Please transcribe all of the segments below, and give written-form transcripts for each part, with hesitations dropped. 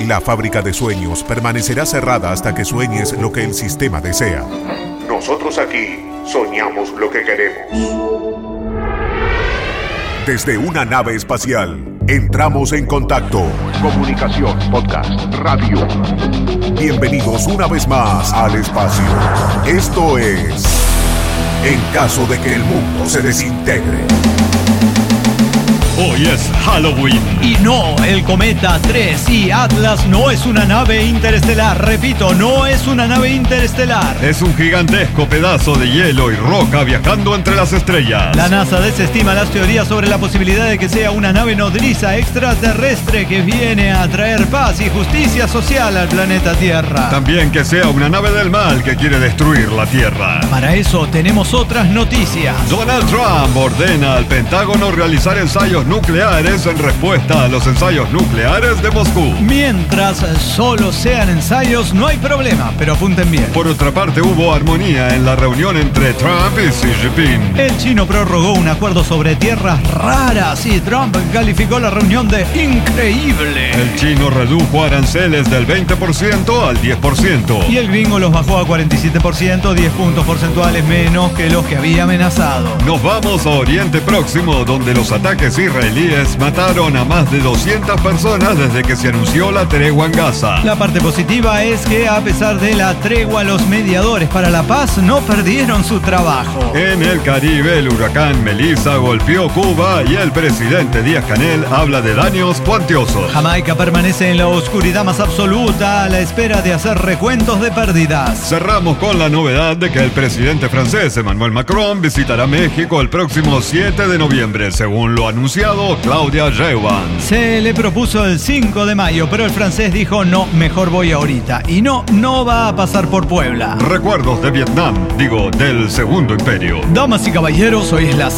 La fábrica de sueños permanecerá cerrada hasta que sueñes lo que el sistema desea. Nosotros aquí soñamos lo que queremos. Desde una nave espacial, entramos en contacto. Comunicación, podcast, radio. Bienvenidos una vez más al espacio. Esto es En caso de que el mundo se desintegre. Hoy es Halloween. Y no, el Cometa 3 y Atlas no es una nave interestelar. Repito, no es una nave interestelar. Es un gigantesco pedazo de hielo y roca viajando entre las estrellas. La NASA desestima las teorías sobre la posibilidad de que sea una nave nodriza extraterrestre que viene a traer paz y justicia social al planeta Tierra. También que sea una nave del mal que quiere destruir la Tierra. Para eso tenemos otras noticias. Donald Trump ordena al Pentágono realizar ensayos nucleares en respuesta a los ensayos nucleares de Moscú. Mientras solo sean ensayos, no hay problema, pero apunten bien. Por otra parte, hubo armonía en la reunión entre Trump y Xi Jinping. El chino prorrogó un acuerdo sobre tierras raras y Trump calificó la reunión de increíble. El chino redujo aranceles del 20% al 10%. Y el gringo los bajó a 47%, 10 puntos porcentuales menos que los que había amenazado. Nos vamos a Oriente Próximo, donde los ataques israelíes mataron a más de 200 personas desde que se anunció la tregua en Gaza. La parte positiva es que a pesar de la tregua, los mediadores para la paz no perdieron su trabajo. En el Caribe, el huracán Melissa golpeó Cuba y el presidente Díaz-Canel habla de daños cuantiosos. Jamaica permanece en la oscuridad más absoluta a la espera de hacer recuentos de pérdidas. Cerramos con la novedad de que el presidente francés Emmanuel Macron visitará México el próximo 7 de noviembre, según lo anunciado Claudia Sheinbaum. Se le propuso el 5 de mayo, pero el francés dijo no, mejor voy ahorita. Y no va a pasar por Puebla. Recuerdos de Vietnam, del Segundo Imperio. Damas y caballeros, hoy es la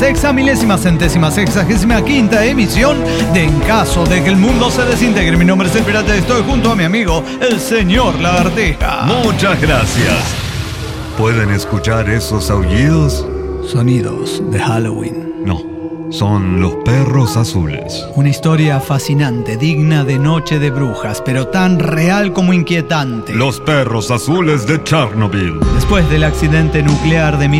6.000.065ª emisión de En caso de que el mundo se desintegre. Mi nombre es el Pirata y estoy junto a mi amigo, el señor Lagartija. Muchas gracias. ¿Pueden escuchar esos aullidos? Sonidos de Halloween. No. Son los perros azules. Una historia fascinante, digna de Noche de Brujas, pero tan real como inquietante. Los perros azules de Chernobyl. Después del accidente nuclear de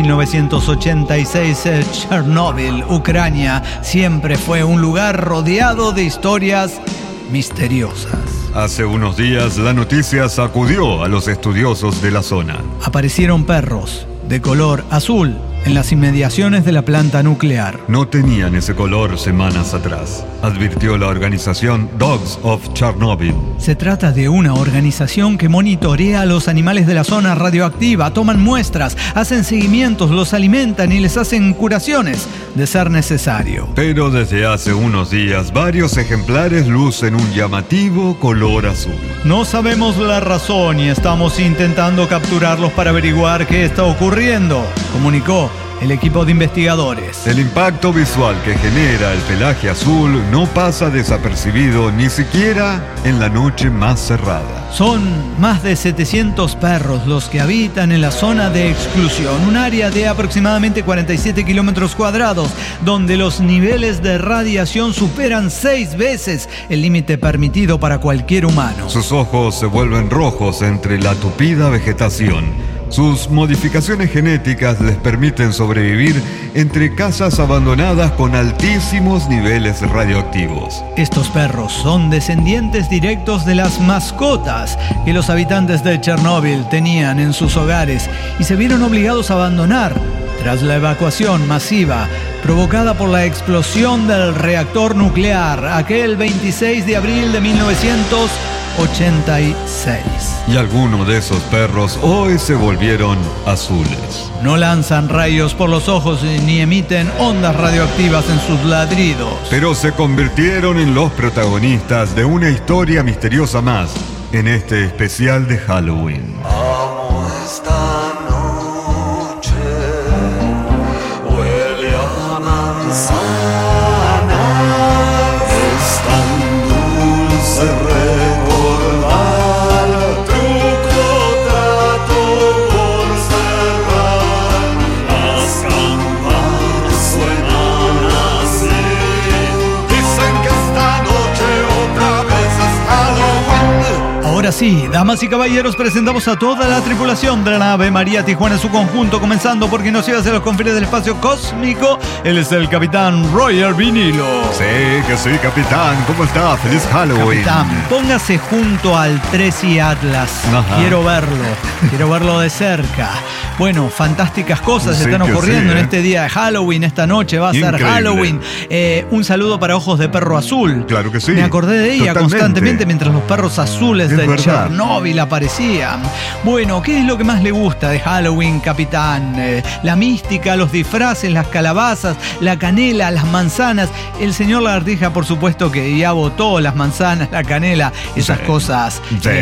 1986, Chernobyl, Ucrania, siempre fue un lugar rodeado de historias misteriosas. Hace unos días la noticia sacudió a los estudiosos de la zona. Aparecieron perros de color azul en las inmediaciones de la planta nuclear. No tenían ese color semanas atrás, advirtió la organización Dogs of Chernobyl. Se trata de una organización que monitorea a los animales de la zona radioactiva, toman muestras, hacen seguimientos, los alimentan y les hacen curaciones, de ser necesario. Pero desde hace unos días, varios ejemplares lucen un llamativo color azul. No sabemos la razón y estamos intentando capturarlos para averiguar qué está ocurriendo, comunicó el equipo de investigadores. El impacto visual que genera el pelaje azul no pasa desapercibido ni siquiera en la noche más cerrada. Son más de 700 perros los que habitan en la zona de exclusión, un área de aproximadamente 47 kilómetros cuadrados, donde los niveles de radiación superan 6 veces el límite permitido para cualquier humano. Sus ojos se vuelven rojos entre la tupida vegetación. Sus modificaciones genéticas les permiten sobrevivir entre casas abandonadas con altísimos niveles radioactivos. Estos perros son descendientes directos de las mascotas que los habitantes de Chernobyl tenían en sus hogares y se vieron obligados a abandonar tras la evacuación masiva provocada por la explosión del reactor nuclear aquel 26 de abril de 1986. Y algunos de esos perros hoy se volvieron azules. No lanzan rayos por los ojos ni emiten ondas radioactivas en sus ladridos. Pero se convirtieron en los protagonistas de una historia misteriosa más en este especial de Halloween. Amo esta noche, huele a manzana, es tan dulce recordar, truco trato por cerrar, las campanas suenan así, dicen que esta noche otra vez es Halloween. Ahora sí, damas y caballeros, presentamos a toda la tripulación de la nave María Tijuana en su conjunto, comenzando porque nos lleva hacia los confines del espacio cósmico. Él es el capitán Roger Vinilo. Sí, que sí, capitán. ¿Cómo está? ¡Feliz Halloween! Capitán, póngase junto al Tracy Atlas. Ajá. Quiero verlo de cerca. Bueno, fantásticas cosas están ocurriendo en este día de Halloween. Esta noche va a ser Halloween. Un saludo para Ojos de Perro Azul. Claro que sí. Me acordé de ella constantemente mientras los perros azules de Chernóbil aparecían. Bueno, ¿qué es lo que más le gusta de Halloween, capitán? La mística, los disfraces, las calabazas, la canela, las manzanas. El señor Lagartija, por supuesto, que ya votó las manzanas, la canela, esas cosas,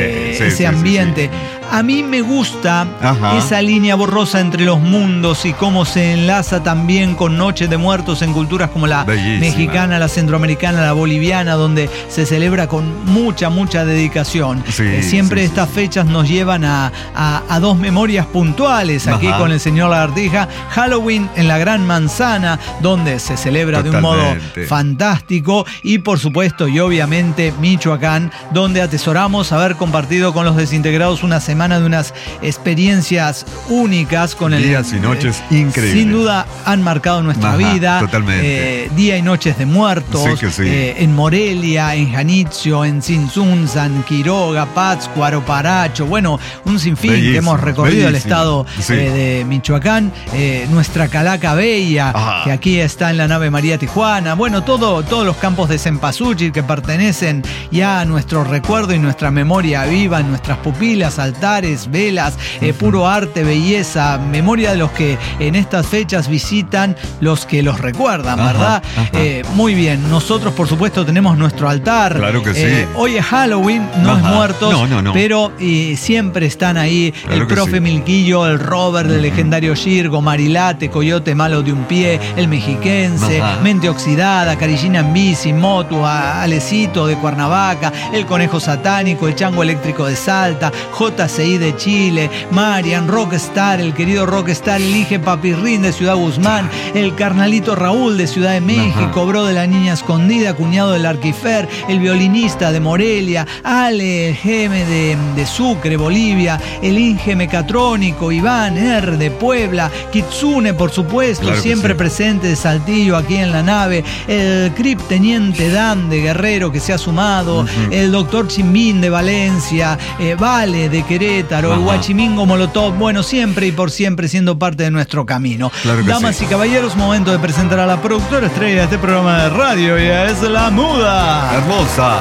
ese ambiente. A mí me gusta esa línea borrosa entre los mundos y cómo se enlaza también con Noche de Muertos en culturas como la mexicana, la centroamericana, la boliviana, donde se celebra con mucha dedicación. Siempre estas fechas nos llevan a dos memorias puntuales aquí con el señor Lagartija. Halloween en la Gran Manzana, donde se celebra de un modo fantástico, y por supuesto y obviamente Michoacán, donde atesoramos haber compartido con los desintegrados una semana de unas experiencias únicas con días y noches increíbles. Sin duda han marcado nuestra vida. Totalmente. Día y noches de muertos. En Morelia, en Janitzio, en Tzintzuntzan, Quiroga, Pátzcuaro, Paracho. Bueno, un sinfín que hemos recorrido el estado de Michoacán. Nuestra Calaca Bella, que aquí está en la nave María Tijuana. Bueno, todos los campos de Cempasúchil que pertenecen ya a nuestro recuerdo y nuestra memoria viva en nuestras pupilas, altares, velas, puro arte, belleza, memoria de los que en estas fechas visitan, los que los recuerdan, ¿verdad? Muy bien, nosotros por supuesto tenemos nuestro altar. Claro que sí. Hoy es Halloween, no es muertos, pero siempre están ahí el profe Milquillo, el Robert, el legendario Girgo, Marilate, Coyote Malo de un Pie, el Mexiquense, Mente Oxidada, Carillina en Bici, Motu, Alecito de Cuernavaca, el Conejo Satánico, el Chango Eléctrico de Salta, JCI de Chile, Marian, Rockstar, el querido Rockstar, el Ige Papirrín de Ciudad Guzmán, el Carnalito Raúl de Ciudad de México, Bro de la Niña Escondida, cuñado del Arquifer, el violinista de Morelia, Ale, el GM de Sucre, Bolivia, el Inge Mecatrónico, Iván R de Puebla, Kitsune, por supuesto, siempre presente de Saltillo aquí en la nave, el Crip Teniente Dan de Guerrero que se ha sumado, el Doctor Chimbín de Valencia, Vale de Querétaro, el Huachimingo Molotov, bueno, siempre y por siempre siendo parte de nuestro camino. Damas y caballeros, momento de presentar a la productora estrella de este programa de radio, y es la Muda. Hermosa,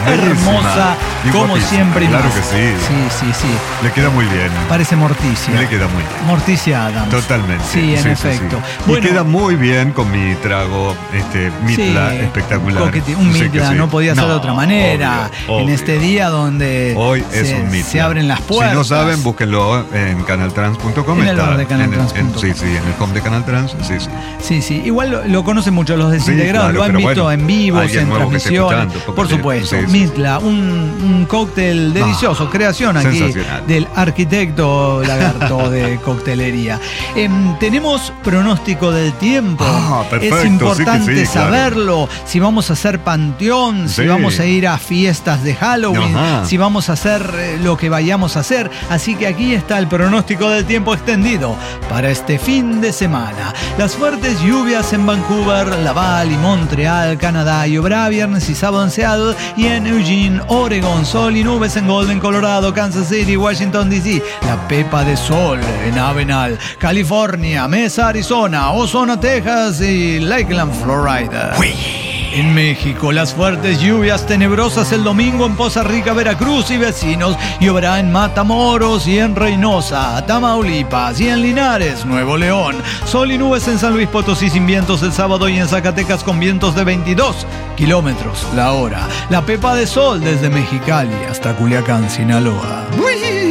como guapísima. siempre. Claro que sí. Sí. Le queda muy bien. Parece Morticia. Le queda muy bien. Morticia Adams. Totalmente. Sí, en efecto. Bueno, y queda muy bien con mi trago, Mitla espectacular. Un Mitla, no podía ser de otra manera. Obvio. En este día donde hoy es un Mitla. Se abren las puertas. Si no saben, búsquenlo en canaltrans.com. En el bar de canaltrans.com. en el home de Canal Trans. Sí. Igual lo conocen mucho los desintegrados, lo han visto en vivos, en transmisiones. Por supuesto. Mitla, un cóctel delicioso, creación aquí del arquitecto Lagarto de coctelería. Tenemos pronóstico del tiempo. Perfecto, es importante saberlo. Si vamos a hacer panteón, si vamos a ir a fiestas de Halloween, si vamos a hacer lo que vayamos a hacer. Así que aquí está el pronóstico del tiempo extendido para este fin de semana. Las fuertes lluvias en Vancouver, Laval y Montreal, Canadá. Lloverá viernes y sábado en Seattle y en Eugene, Oregon. Sol y nubes en Golden, Colorado, Kansas City, Washington DC. La pepa de sol en Avenal, California, Mesa, Arizona, Ozona, Texas y Lakeland, Florida. En México, las fuertes lluvias tenebrosas el domingo en Poza Rica, Veracruz y vecinos. Lloverá en Matamoros y en Reynosa, Tamaulipas y en Linares, Nuevo León. Sol y nubes en San Luis Potosí sin vientos el sábado y en Zacatecas con vientos de 22 kilómetros la hora. La pepa de sol desde Mexicali hasta Culiacán, Sinaloa.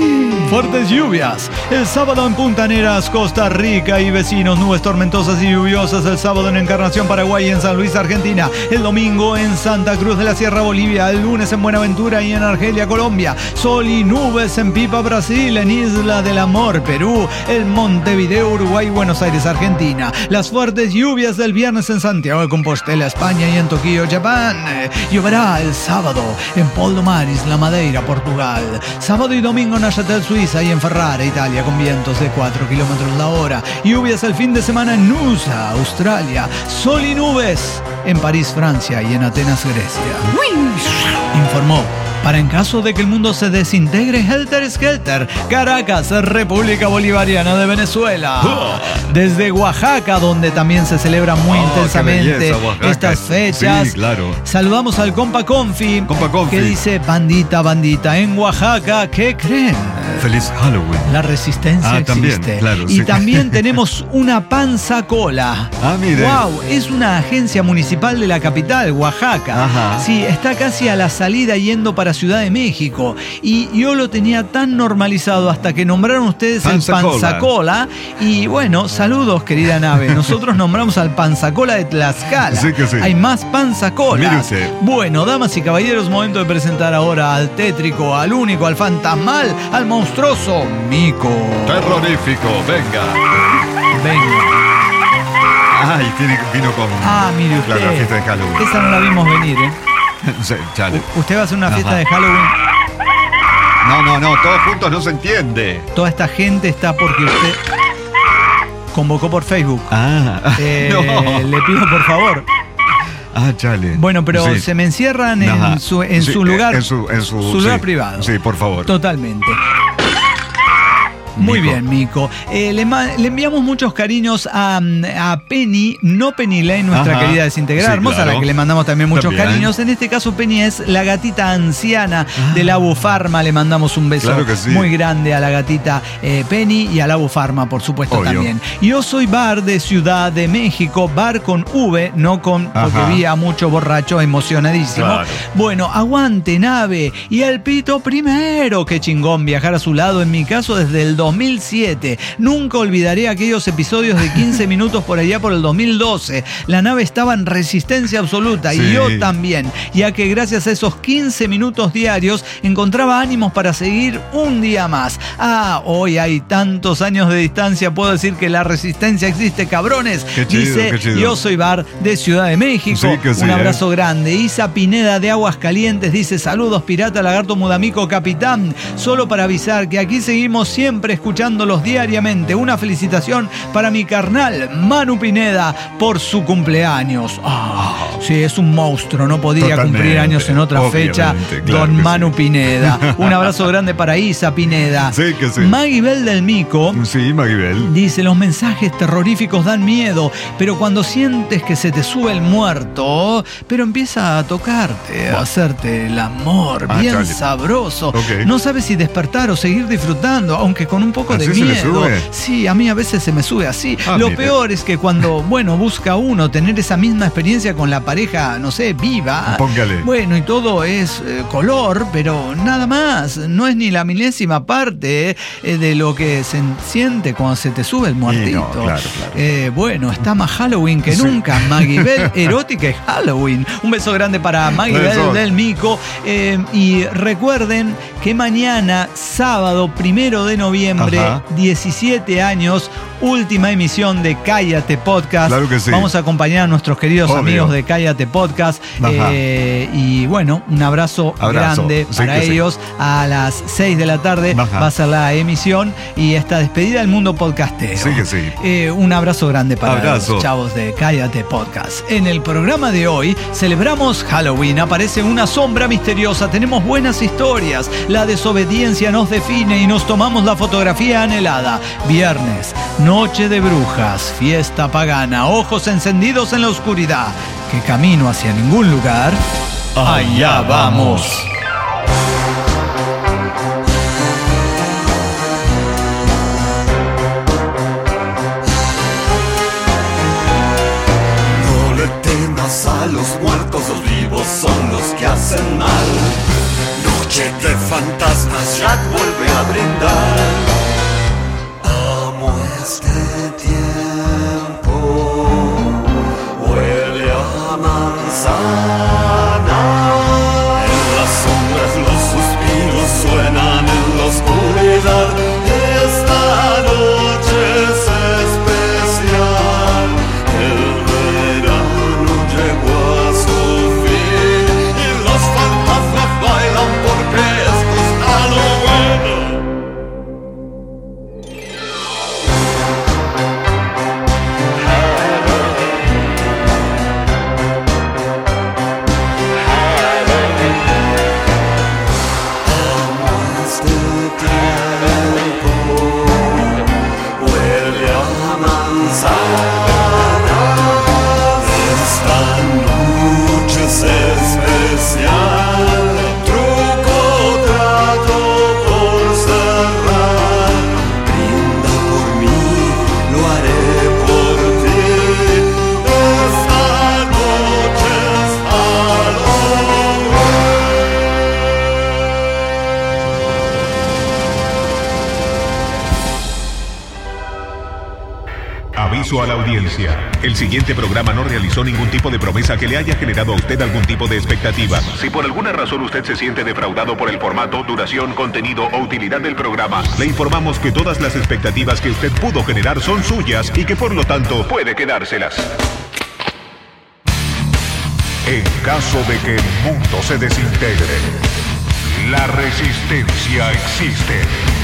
Fuertes lluvias. El sábado en Puntaneras, Costa Rica y vecinos. Nubes tormentosas y lluviosas el sábado en Encarnación, Paraguay y en San Luis, Argentina. El domingo en Santa Cruz de la Sierra, Bolivia. El lunes en Buenaventura y en Argelia, Colombia. Sol y nubes en Pipa, Brasil. En Isla del Amor, Perú. En Montevideo, Uruguay y Buenos Aires, Argentina. Las fuertes lluvias del viernes en Santiago de Compostela, España y en Tokio, Japón. Lloverá el sábado en Poldomar, Isla Madeira, Portugal. Sábado y domingo en Neuchâtel, Suiza y en Ferrara, Italia, con vientos de 4 kilómetros la hora. Lluvias el fin de semana en Nusa, Australia. Sol y nubes en París, Francia y en Atenas, Grecia. Informó. Para en caso de que el mundo se desintegre, Helter Skelter, Caracas, República Bolivariana de Venezuela. Desde Oaxaca, donde también se celebra muy intensamente belleza, estas fechas. Sí, claro. Saludamos al compa Confi, que dice: bandita, bandita, en Oaxaca, ¿qué creen? Feliz Halloween. La resistencia también, existe. claro, y sí. también tenemos una panza cola. Mire. Wow, es una agencia municipal de la capital, Oaxaca. Ajá. Sí, está casi a la salida yendo para Ciudad de México. Y yo lo tenía tan normalizado hasta que nombraron ustedes Panza el panzacola. Y bueno, saludos, querida nave. Nosotros nombramos al panzacola de Tlaxcala. Sí que sí. Hay más panzacolas. Mire usted. Bueno, damas y caballeros, momento de presentar ahora al tétrico, al único, al fantasmal, al monstruoso Mico. Terrorífico, venga. Ay, vino con... Mire usted. La fiesta de Halloween. Esa no la vimos venir, ¿eh? Sí, chale. Usted va a hacer una fiesta Ajá. de Halloween. No, todos juntos no se entiende. Toda esta gente está porque usted convocó por Facebook. No. Le pido por favor. Chale. Bueno, pero Sí. se me encierran Ajá. en su Sí, lugar. En su lugar sí. privado. Sí, por favor. Totalmente. Muy Mico. bien, Mico. Le enviamos muchos cariños a Penny, no Penny Lane, nuestra Ajá. querida desintegrada Sí, hermosa, a la claro. que le mandamos también muchos También. cariños. En este caso, Penny es la gatita anciana de la Bufarma. Le mandamos un beso Claro que sí. muy grande a la gatita Penny y a la Bufarma, por supuesto, Obvio. también. Yo soy Bar de Ciudad de México, Bar con V, no con, porque Ajá. vi a mucho borracho emocionadísimo. Claro. Bueno, aguante nave y el pito primero. Qué chingón viajar a su lado, en mi caso desde el 2007. Nunca olvidaré aquellos episodios de 15 minutos por allá por el 2012. La nave estaba en resistencia absoluta y Sí. yo también, ya que gracias a esos 15 minutos diarios encontraba ánimos para seguir un día más. Hoy hay tantos años de distancia, puedo decir que la resistencia existe, cabrones. Qué chido, Dice, qué chido. yo soy Bar de Ciudad de México. Sí que sí, Un abrazo grande. Isa Pineda de Aguascalientes dice: saludos pirata, lagarto, mudamico, capitán. Solo para avisar que aquí seguimos siempre escuchándolos diariamente. Una felicitación para mi carnal Manu Pineda por su cumpleaños. Sí, es un monstruo, no podía Totalmente, cumplir años en otra fecha. claro Don que Manu sí. Pineda. Un abrazo grande para Isa Pineda. Sí que sí. Maggie Bell del Mico Sí, Maguibel. dice: los mensajes terroríficos dan miedo, pero cuando sientes que se te sube el muerto, pero empieza a tocarte, a hacerte el amor, bien chale. sabroso. Ok. No sabes si despertar o seguir disfrutando, aunque con un poco de ¿Así se le miedo. sube? Sí, a mí a veces se me sube así. Lo mire. peor es que cuando, busca uno tener esa misma experiencia con la pareja, no sé, viva. Póngale. Bueno, y todo es color, pero nada más. No es ni la milésima parte de lo que se siente cuando se te sube el muertito. no, claro. Bueno, está más Halloween que Sí. nunca. Maggie Bell, erótica y Halloween. Un beso grande para Maggie Bell Besos. del Mico. Y recuerden que mañana, sábado 1 de noviembre, Ajá. 17 años, última emisión de Cállate Podcast. Claro que sí. Vamos a acompañar a nuestros queridos Obvio. amigos de Cállate Podcast. Ajá. Y bueno, un abrazo grande Sí para que sí. ellos. A las 6 de la tarde Ajá. va a ser la emisión y esta despedida del mundo podcastero. Sí que sí. Un abrazo grande para Abrazo. los chavos de Cállate Podcast. En el programa de hoy celebramos Halloween. Aparece una sombra misteriosa. Tenemos buenas historias. La desobediencia nos define y nos tomamos la fotografía anhelada. Viernes, noche de brujas, fiesta pagana, ojos encendidos en la oscuridad. Que camino hacia ningún lugar. Allá vamos. No le temas a los muertos, los vivos son los que hacen mal. Noche noche de fantasmas, Jack vuelve a brindar. Amo este tiempo, huele a manzana. En las sombras los suspiros suenan en la oscuridad. Esta noche es especial. El verano llegó a su fin y los fantasmas bailan porque esto es Halloween. Aviso a la audiencia. El siguiente programa no realizó ningún tipo de promesa que le haya generado a usted algún tipo de expectativa. Si por alguna razón usted se siente defraudado por el formato, duración, contenido o utilidad del programa, le informamos que todas las expectativas que usted pudo generar son suyas y que por lo tanto puede quedárselas. En caso de que el mundo se desintegre, la resistencia existe.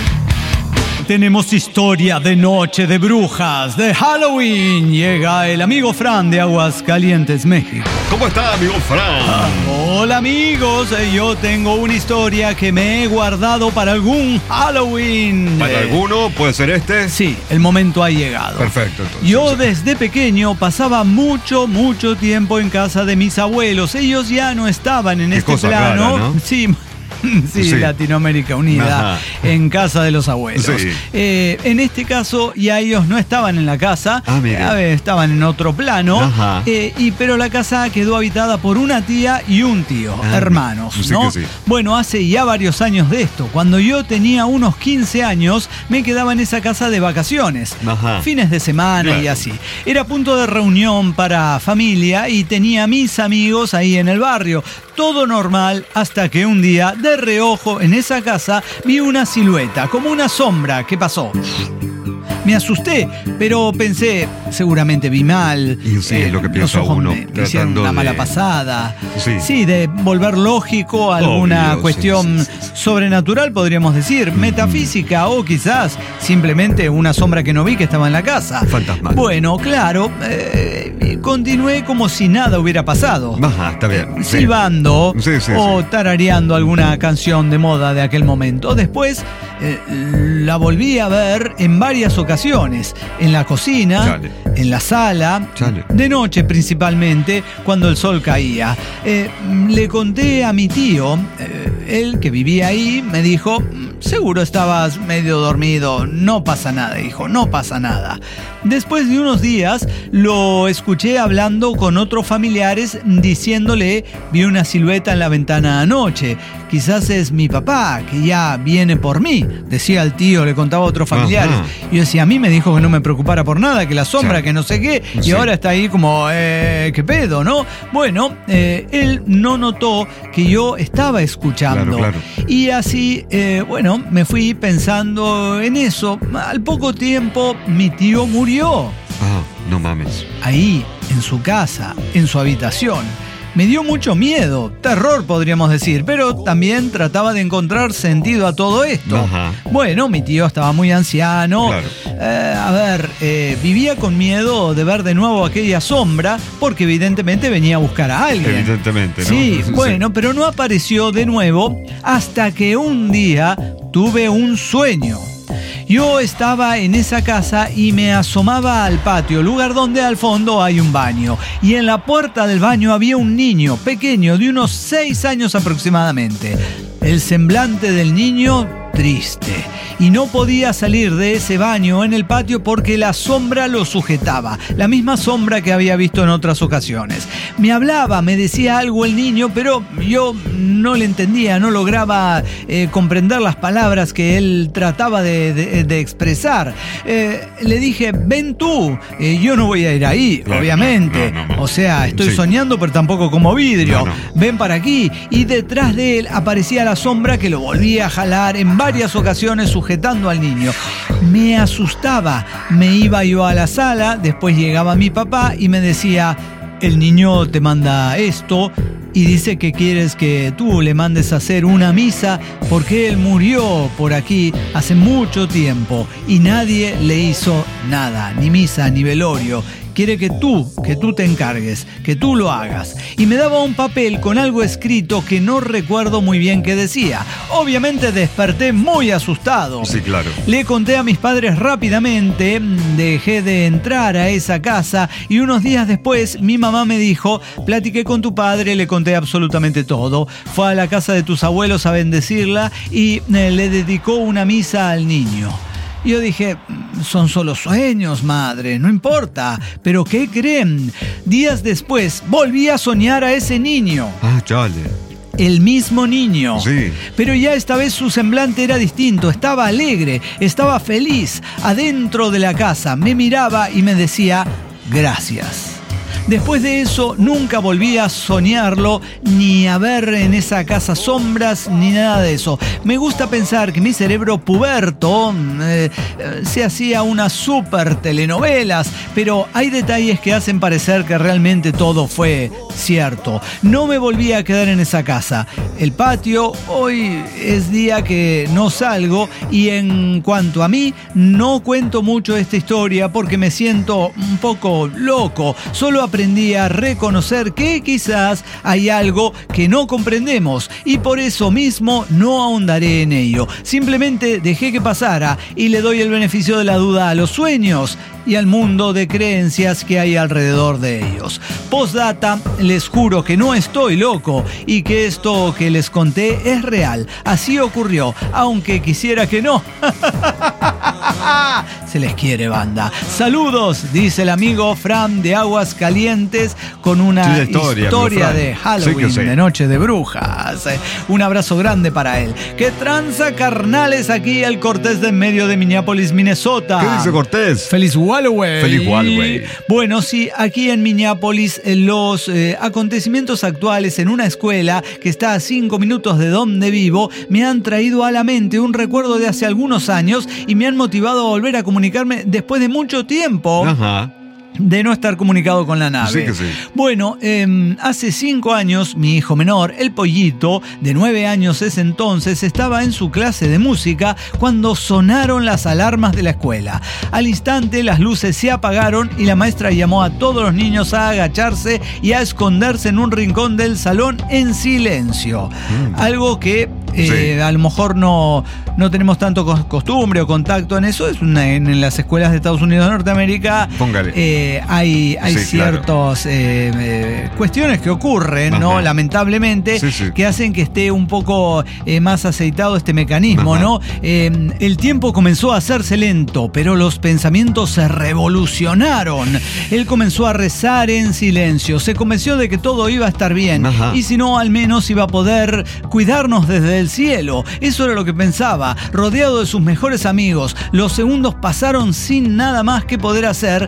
Tenemos historia de noche de brujas, de Halloween. Llega el amigo Fran de Aguascalientes, México. ¿Cómo está, amigo Fran? Hola amigos, yo tengo una historia que me he guardado para algún Halloween. ¿Para alguno? ¿Puede ser este? Sí, el momento ha llegado. Perfecto, entonces. Yo desde pequeño pasaba mucho tiempo en casa de mis abuelos. Ellos ya no estaban en este plano. Rara, ¿no? Sí, Latinoamérica unida. Ajá. En casa de los abuelos. Sí. En este caso ya ellos no estaban en la casa, mire. estaban en otro plano. Ajá. Pero la casa quedó habitada por una tía y un tío, hermanos, sí, ¿no? que sí. Bueno, hace ya varios años de esto. Cuando yo tenía unos 15 años, me quedaba en esa casa de vacaciones. Ajá. Fines de semana y así. Era punto de reunión para familia y tenía mis amigos ahí en el barrio. Todo normal hasta que un día, de reojo en esa casa, vi una silueta, como una sombra. ¿Qué pasó? Me asusté, pero pensé, seguramente vi mal. Y sí, lo que piensa uno. Me hicieron una mala pasada. Sí. Sí, de volver lógico alguna cuestión sobrenatural, podríamos decir, metafísica, o quizás simplemente una sombra que no vi que estaba en la casa. Fantasmal. Bueno, claro, continué como si nada hubiera pasado. Ajá, está bien. Silbando o tarareando alguna canción de moda de aquel momento. Después la volví a ver en varias ocasiones, en la cocina, en la sala, de noche principalmente, cuando el sol caía. Le conté a mi tío, él que vivía ahí, me dijo, seguro estabas medio dormido, no pasa nada, hijo, no pasa nada. Después de unos días lo escuché hablando con otros familiares diciéndole, vi una silueta en la ventana anoche, quizás es mi papá que ya viene por mí, decía el tío, le contaba a otros familiares. Yo decía, a mí me dijo que no me preocupara por nada, que la sombra, que no sé qué, y ahora está ahí como, ¿qué pedo, no? Bueno, él no notó que yo estaba escuchando. Claro. Y así, bueno, me fui pensando en eso. Al poco tiempo, mi tío murió. No mames. Ahí, en su casa, en su habitación. Me dio mucho miedo, terror podríamos decir, pero también trataba de encontrar sentido a todo esto. Ajá. Bueno, mi tío estaba muy anciano. Claro. Vivía con miedo de ver de nuevo aquella sombra, porque evidentemente venía a buscar a alguien. Evidentemente, ¿no? Sí, bueno, pero no apareció de nuevo hasta que un día tuve un sueño. Yo estaba en esa casa y me asomaba al patio, lugar donde al fondo hay un baño. Y en la puerta del baño había un niño pequeño de unos 6 años aproximadamente. El semblante del niño triste. Y no podía salir de ese baño en el patio porque la sombra lo sujetaba, la misma sombra que había visto en otras ocasiones. Me hablaba, me decía algo el niño, pero yo no le entendía, no lograba comprender las palabras que él trataba de expresar. Le dije, ven tú, yo no voy a ir ahí, claro, obviamente. No. O sea, estoy soñando, pero tampoco como vidrio. No. Ven para aquí. Y detrás de él aparecía la sombra que lo volvía a jalar en varias ocasiones sujetando al niño. Me asustaba. Me iba yo a la sala, después llegaba mi papá y me decía, el niño te manda esto y dice que quieres que tú le mandes a hacer una misa porque él murió por aquí hace mucho tiempo y nadie le hizo nada, ni misa ni velorio. Quiere que tú te encargues, que tú lo hagas. Y me daba un papel con algo escrito que no recuerdo muy bien qué decía. Obviamente desperté muy asustado. Sí, claro. Le conté a mis padres rápidamente, dejé de entrar a esa casa y unos días después mi mamá me dijo, platiqué con tu padre, le conté absolutamente todo. Fue a la casa de tus abuelos a bendecirla y le dedicó una misa al niño. Yo dije, son solo sueños, madre, no importa. ¿Pero qué creen? Días después, volví a soñar a ese niño. Ah, chale. El mismo niño. Sí. Pero ya esta vez su semblante era distinto. Estaba alegre, estaba feliz. Adentro de la casa me miraba y me decía, gracias. Después de eso nunca volví a soñarlo, ni a ver en esa casa sombras, ni nada de eso. Me gusta pensar que mi cerebro puberto se hacía unas super telenovelas, pero hay detalles que hacen parecer que realmente todo fue cierto. No me volví a quedar en esa casa. El patio, hoy es día que no salgo y en cuanto a mí, no cuento mucho esta historia porque me siento un poco loco. Solo aprendí a reconocer que quizás hay algo que no comprendemos y por eso mismo no ahondaré en ello. Simplemente dejé que pasara y le doy el beneficio de la duda a los sueños y al mundo de creencias que hay alrededor de ellos. Postdata, les juro que no estoy loco y que esto que les conté es real. Así ocurrió, aunque quisiera que no. Se les quiere, banda. Saludos, dice el amigo Fran de Aguas Calientes con una historia de Halloween, de Noche de Brujas. Un abrazo grande para él. ¿Qué tranza, carnales? Aquí el Cortés de en medio de Minneapolis, Minnesota. ¿Qué dice Cortés? Feliz Halloween. Feliz Halloween. Bueno, sí, aquí en Minneapolis los acontecimientos actuales en una escuela que está a 5 minutos de donde vivo me han traído a la mente un recuerdo de hace algunos años y me han motivado a volver a comunicarme después de mucho tiempo. Ajá. De no estar comunicado con la nave. Sí que sí. Bueno, hace 5 años, mi hijo menor, el Pollito, de 9 años ese entonces, estaba en su clase de música cuando sonaron las alarmas de la escuela. Al instante, las luces se apagaron y la maestra llamó a todos los niños a agacharse y a esconderse en un rincón del salón en silencio. Algo que a lo mejor no tenemos tanto costumbre o contacto en eso. En las escuelas de Estados Unidos de Norteamérica. Póngale. Hay ciertas cuestiones que ocurren, ¿no? Lamentablemente, que hacen que esté un poco más aceitado este mecanismo, ¿no? El tiempo comenzó a hacerse lento, pero los pensamientos se revolucionaron. Él comenzó a rezar en silencio, se convenció de que todo iba a estar bien, y si no, al menos iba a poder cuidarnos desde el cielo. Eso era lo que pensaba, rodeado de sus mejores amigos. Los segundos pasaron sin nada más que poder hacer.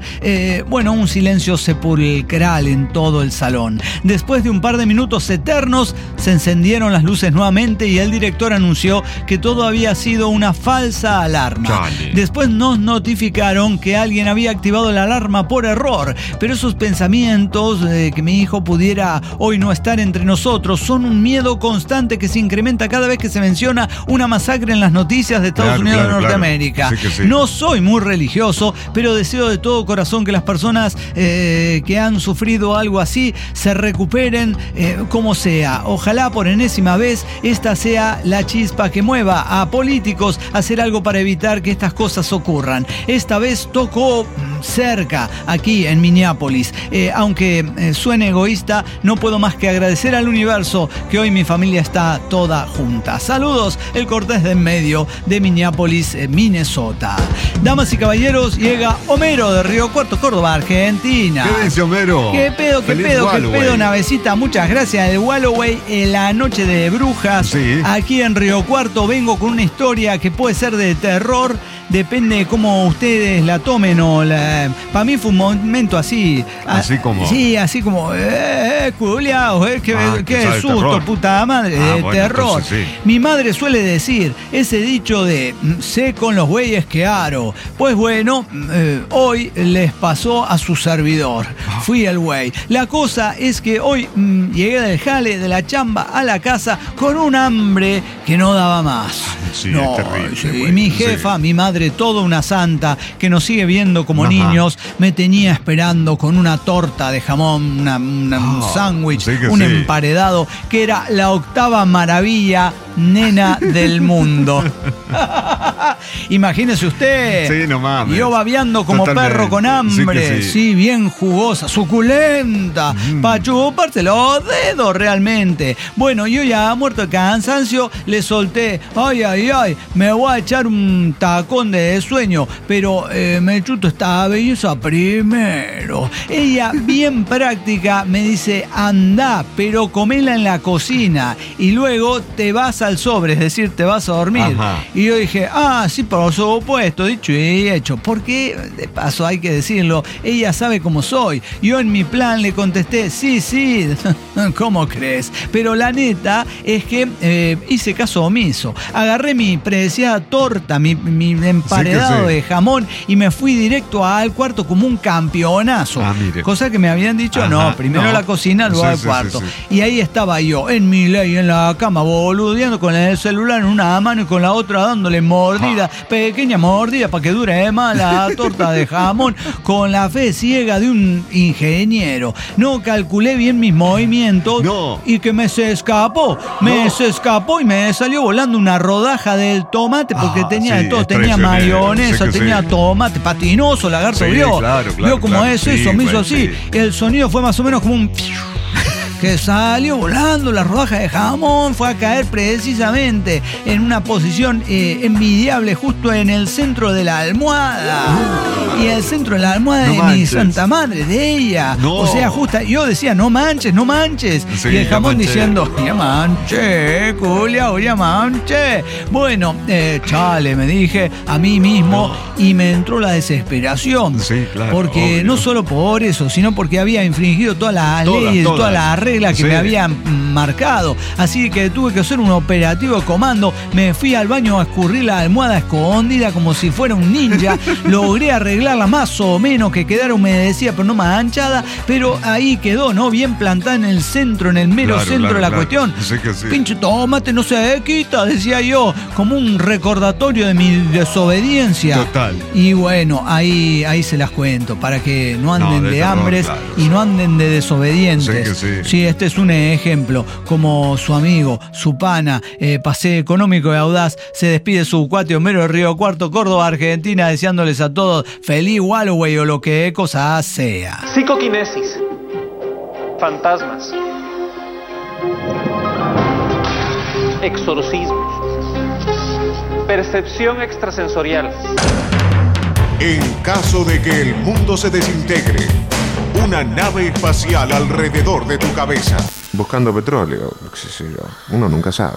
Un silencio sepulcral en todo el salón. Después de un par de minutos eternos, se encendieron las luces nuevamente y el director anunció que todo había sido una falsa alarma. Chale. Después nos notificaron que alguien había activado la alarma por error, pero esos pensamientos de que mi hijo pudiera hoy no estar entre nosotros son un miedo constante que se incrementa cada vez que se menciona una masacre en las noticias de Estados Unidos de Norteamérica. Sí que sí. No soy muy religioso, pero deseo de todo corazón que las personas que han sufrido algo así se recuperen como sea. Ojalá por enésima vez esta sea la chispa que mueva a políticos a hacer algo para evitar que estas cosas ocurran. Esta vez tocó cerca, aquí en Minneapolis. Aunque suene egoísta, no puedo más que agradecer al universo que hoy mi familia está toda junta. Saludos, el Cortés de en medio. Medio de Minneapolis, Minnesota. Damas y caballeros, llega Homero de Río Cuarto, Córdoba, Argentina. ¿Qué dice Homero? ¿Qué pedo, navecita? Muchas gracias. El Walloway, la noche de brujas. Sí. Aquí en Río Cuarto vengo con una historia que puede ser de terror. Depende de cómo ustedes la tomen para mí fue un momento así. ¿Así como? Sí, así como, culiao, qué susto, terror. Puta madre, de bueno, terror. entonces sí. Mi madre suele decir ese dicho de, sé con los güeyes que aro. Pues bueno, hoy les pasó a su servidor. Fui el güey. La cosa es que hoy llegué del jale, de la chamba, a la casa con un hambre que no daba más. Sí, no, es terrible. sí. Bueno, Mi jefa, mi madre, toda una santa que nos sigue viendo como niños, me tenía esperando con una torta de jamón, un sándwich, sí que un sí. emparedado, que era la octava maravilla nena del mundo. Imagínese usted. Sí, no mames. Yo babeando como Totalmente. perro con hambre. Sí que sí. Sí, bien jugosa, suculenta. Pa' chuparse los dedos realmente. Bueno, yo ya muerto de cansancio, le solté. Ay, me voy a echar un tacón de sueño, pero me chuto esta belleza primero. Ella, bien práctica, me dice, anda, pero comela en la cocina y luego te vas al sobre, es decir, te vas a dormir. Ajá. Y yo dije, sí, por supuesto, dicho y hecho. Porque, de paso, hay que decirlo, ella sabe cómo soy. Yo en mi plan le contesté, sí, ¿cómo crees? Pero la neta es que hice caso omiso. Agarré mi preciada torta, mi emparedado Sí. de jamón y me fui directo al cuarto como un campeonazo. Mire. Cosa que me habían dicho, Ajá, no, primero no. la cocina, luego Sí, al sí, cuarto. sí. Y ahí estaba yo, en mi ley, en la cama, boludeando con el celular en una mano y con la otra dándole mordida, pequeña mordida para que dure más la torta de jamón, con la fe ciega de un ingeniero. No calculé bien mis movimientos y que se escapó y me salió volando una rodaja del tomate porque tenía de todo, es tenía traicionero, mayonesa, sé que tenía sí. tomate, patinoso, lagarto, Sí, vio. claro, Vio cómo claro. es Sí, eso, me hizo bueno, así. sí. El sonido fue más o menos como un que salió volando la rodaja de jamón, fue a caer precisamente en una posición envidiable justo en el centro de la almohada. Y el centro de la almohada No de mi manches. santa madre, de ella. No. O sea, justo, yo decía, no manches. Sí, y el ya jamón manché. diciendo, ya manché, culiao, ya manché. Bueno, chale, me dije a mí mismo y me entró la desesperación. Sí, claro, Porque obvio. no solo por eso, sino porque había infringido todas las leyes, todas las reglas que Sí. me habían marcado. Así que tuve que hacer un operativo de comando. Me fui al baño a escurrir la almohada escondida como si fuera un ninja. Logré arreglarla más o menos, que quedara humedecida pero no manchada. Pero ahí quedó, ¿no? Bien plantada en el centro, en el mero Claro, centro de la claro. cuestión. Sí que sí. Pinche tomate no se quita, decía yo, como un recordatorio de mi desobediencia. Total. Y bueno, ahí se las cuento, para que no anden de de terror, hambres claro, y sí. no anden de desobedientes. Sí que sí. Sí, este es un ejemplo. Como su amigo, su pana, pasé económico y audaz, se despide su cuate Homero de Río Cuarto, Córdoba, Argentina, deseándoles a todos feliz Walloway o lo que cosa sea. Psicoquinesis. Fantasmas. Exorcismos. Percepción extrasensorial. En caso de que el mundo se desintegre, una nave espacial alrededor de tu cabeza. Buscando petróleo, qué sé yo. Uno nunca sabe.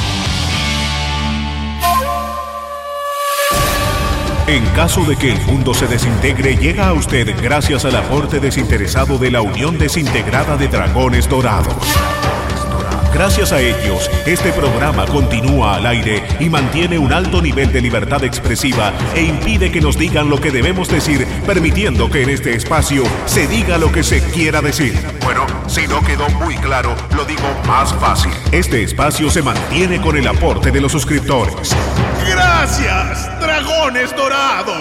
En caso de que el mundo se desintegre, llega a usted gracias al aporte desinteresado de la Unión Desintegrada de Dragones Dorados. Gracias a ellos, este programa continúa al aire y mantiene un alto nivel de libertad expresiva e impide que nos digan lo que debemos decir, permitiendo que en este espacio se diga lo que se quiera decir. Bueno, si no quedó muy claro, lo digo más fácil. Este espacio se mantiene con el aporte de los suscriptores. ¡Gracias, Dragones Dorados!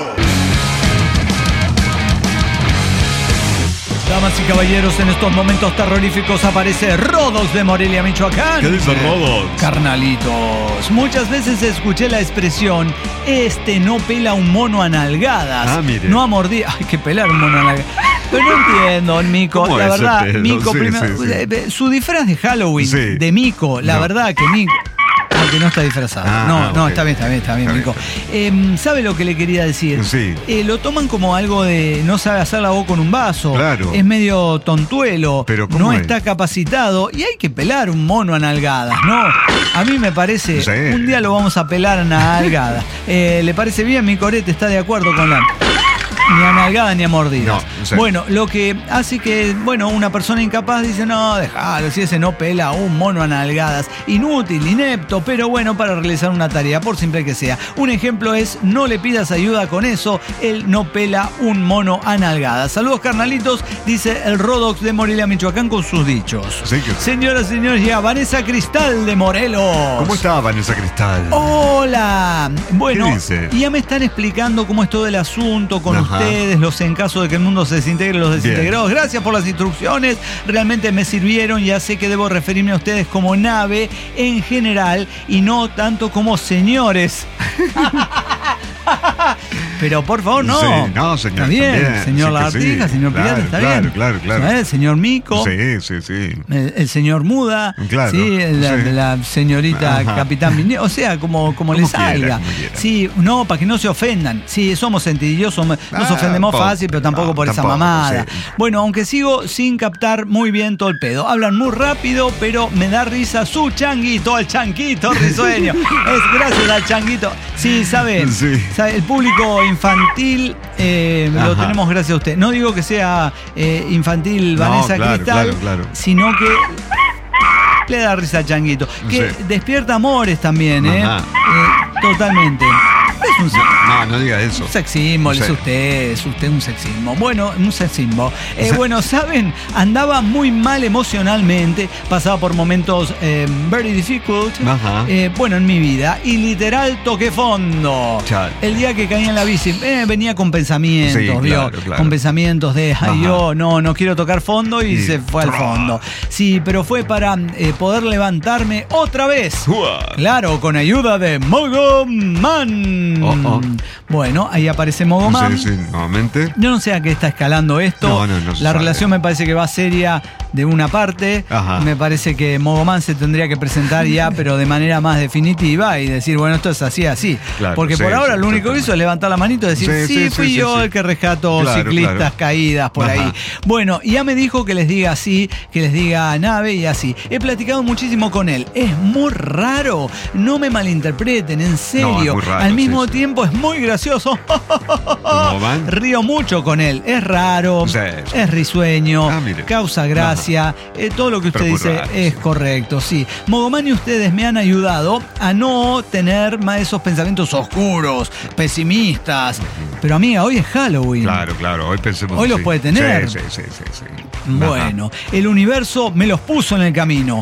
Damas y caballeros, en estos momentos terroríficos aparece Rodos de Morelia, Michoacán. ¿Qué dice Rodos? Carnalitos, muchas veces escuché la expresión, no pela un mono a nalgadas. Mire. No a mordir. Ay, que pelar un mono a nalgadas. Pero no entiendo, Mico. ¿Cómo La ese verdad, pedo? Mico, Sí, primero, sí. su disfraz de Halloween Sí. de Mico, la No. verdad que Mico. porque no está disfrazado. No, ok. está bien, Nico. ¿Sabe lo que le quería decir? Sí. Lo toman como algo de no sabe hacer la voz con un vaso. Claro. Es medio tontuelo. Pero ¿cómo no es? está capacitado. Y hay que pelar un mono a nalgadas, ¿no? A mí me parece. Sí. Un día lo vamos a pelar a nalgadas. ¿Le parece bien? Mi corete está de acuerdo con la. Ni a nalgadas ni a mordidas. No, sí. Bueno, lo que hace que, una persona incapaz dice, no, déjalo, si ese no pela un mono a nalgadas. Inútil, inepto, pero bueno, para realizar una tarea, por simple que sea. Un ejemplo es, no le pidas ayuda con eso, él no pela un mono a nalgadas. Saludos, carnalitos, dice el Rodox de Morelia, Michoacán, con sus dichos. Sí, que- Señoras y señores, ya Vanessa Cristal de Morelos. ¿Cómo está Vanessa Cristal? Hola. Bueno, ¿Qué dice? ya me están explicando cómo es todo el asunto con Ajá. ustedes, los en caso de que el mundo se desintegre, los desintegrados. Gracias por las instrucciones, realmente me sirvieron. Ya sé que debo referirme a ustedes como nave en general y no tanto como señores. Pero por favor, no. Sí, no, señor, Está bien, también, señor sí que Lagartija, sí. señor Claro, Pirata, está claro, bien. claro. El señor Mico. Sí. El señor Muda, Claro, sí, la señorita Ajá. Capitán Viñez, o sea, como le quiera, salga. como quiera. Sí, no, para que no se ofendan. Sí, somos sentidillosos, nos ofendemos fácil, pero tampoco por esa tampoco, mamada. sí. Bueno, aunque sigo sin captar muy bien todo el pedo. Hablan muy rápido, pero me da risa su changuito, al changuito risueño. Es gracias al changuito. Sí, sabe, Sí. el público infantil lo Ajá. tenemos gracias a usted. No digo que sea infantil No, Vanessa claro, Cristal, claro. sino que le da risa al changuito. Que Sí. despierta amores también, Ajá. totalmente. Es un No diga eso. sex symbol, Sí. es usted un sex symbol. Bueno, un sex symbol. Bueno, ¿saben? Andaba muy mal emocionalmente, pasaba por momentos very difficult, Ajá. en mi vida, y literal toqué fondo. Chale. El día que caí en la bici, venía con pensamientos, Sí, ¿vio? claro. Con pensamientos de, Ajá. yo no quiero tocar fondo y Y se fue al ¡tra! fondo. Sí, pero fue para poder levantarme otra vez. Uah. Claro, con ayuda de Mogoman. Oh. Bueno, ahí aparece Mogoman. Sí, nuevamente. Yo no sé a qué está escalando esto. No se La sabe. relación me parece que va seria de una parte. Ajá. Me parece que Mogoman se tendría que presentar ya, pero de manera más definitiva y decir, bueno, esto es así. Claro, Porque sí, por ahora sí, lo único que hizo es levantar la manito y decir, sí, fui yo el que rescató Claro, ciclistas claro. caídas por Ajá. ahí. Bueno, ya me dijo que les diga así, que les diga nave y así. He platicado muchísimo con él. Es muy raro. No me malinterpreten, en serio. No, es muy raro, Al mismo sí. tiempo es muy gracioso. Mogoman. Río mucho con él. Es raro, Sí. es risueño, Ah, mire. causa gracia. Todo lo que usted Pero muy dice raro, es sí. correcto, sí. Mogoman y ustedes me han ayudado a no tener más esos pensamientos oscuros, pesimistas. Pero amiga, hoy es Halloween. Claro. Hoy pensemos. Hoy los sí. puede tener. Sí. Bueno, el universo me los puso en el camino.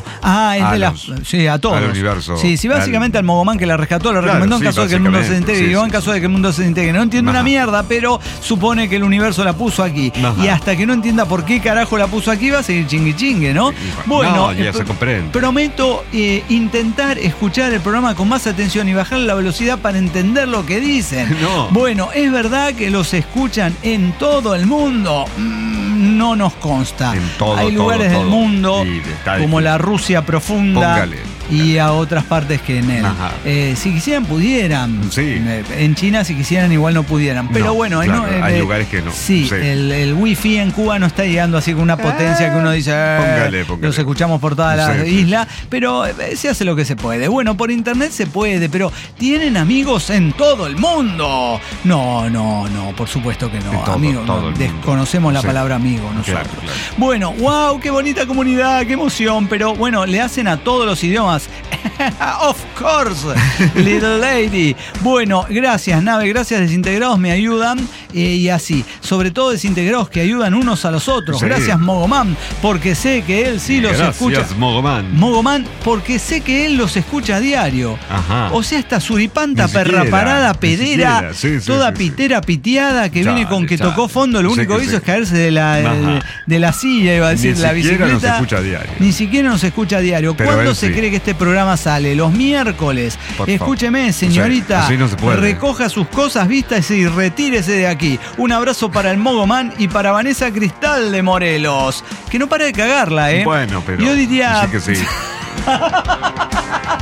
Sí, a todos. al universo. Sí, básicamente al Mogoman que la rescató, lo Claro, recomendó en sí, caso de que el mundo se básicamente, desintegre. sí, Yo sí, en caso sí. de que el mundo se desintegre. No entiendo una Ajá. mierda, pero supone que el universo la puso aquí. Ajá. Y hasta que no entienda por qué carajo la puso aquí, va a seguir chingue, ¿no? No, ya se comprende. Prometo intentar escuchar el programa con más atención y bajar la velocidad para entender lo que dicen. No. Bueno, ¿es verdad que los escuchan en todo el mundo? No nos consta. En todo, Hay lugares todo. del mundo, Y está como difícil. la Rusia profunda. Póngale. Y a otras partes que en él. Ajá. Si quisieran, pudieran. Sí. En China, si quisieran, igual no pudieran. Pero No, bueno, claro, hay lugares que no. Sí, Sí. el wifi en Cuba no está llegando así con una potencia que uno dice, Póngale. los escuchamos por toda la Sí, isla, pero se hace lo que se puede. Bueno, por internet se puede, pero ¿tienen amigos en todo el mundo? No, por supuesto que no. En todo, Amigo, todo no, el mundo. desconocemos la Sí. palabra amigo nosotros. Claro. Bueno, wow, qué bonita comunidad, qué emoción, pero bueno, le hacen a todos los idiomas. Of course, little lady. Bueno, gracias, nave, gracias, desintegrados, me ayudan y así. Sobre todo desintegrados que ayudan unos a los otros. Sí. Gracias, Mogoman, porque sé que él sí los escucha. Gracias, Mogoman. Mogoman, porque sé que él los escucha a diario. Ajá. O sea, esta suripanta Ni siquiera, perra parada, ni pedera, siquiera. Sí, toda sí. pitera, piteada, que viene con que Chale. tocó fondo, lo Sí único que que hizo sí. es caerse de Ajá. la silla, iba a decir, Ni la siquiera bicicleta. nos escucha a diario. Ni siquiera nos escucha a diario. Pero ¿Cuándo él se sí. cree que este programa sale? Los miércoles. Por Escúcheme, favor. señorita. Sí, así no se puede. Recoja sus cosas vistas y retírese de aquí. Un abrazo para el Mogoman y para Vanessa Cristal de Morelos. Que no para de cagarla, ¿eh? Bueno, pero. Yo diría. Sí que sí.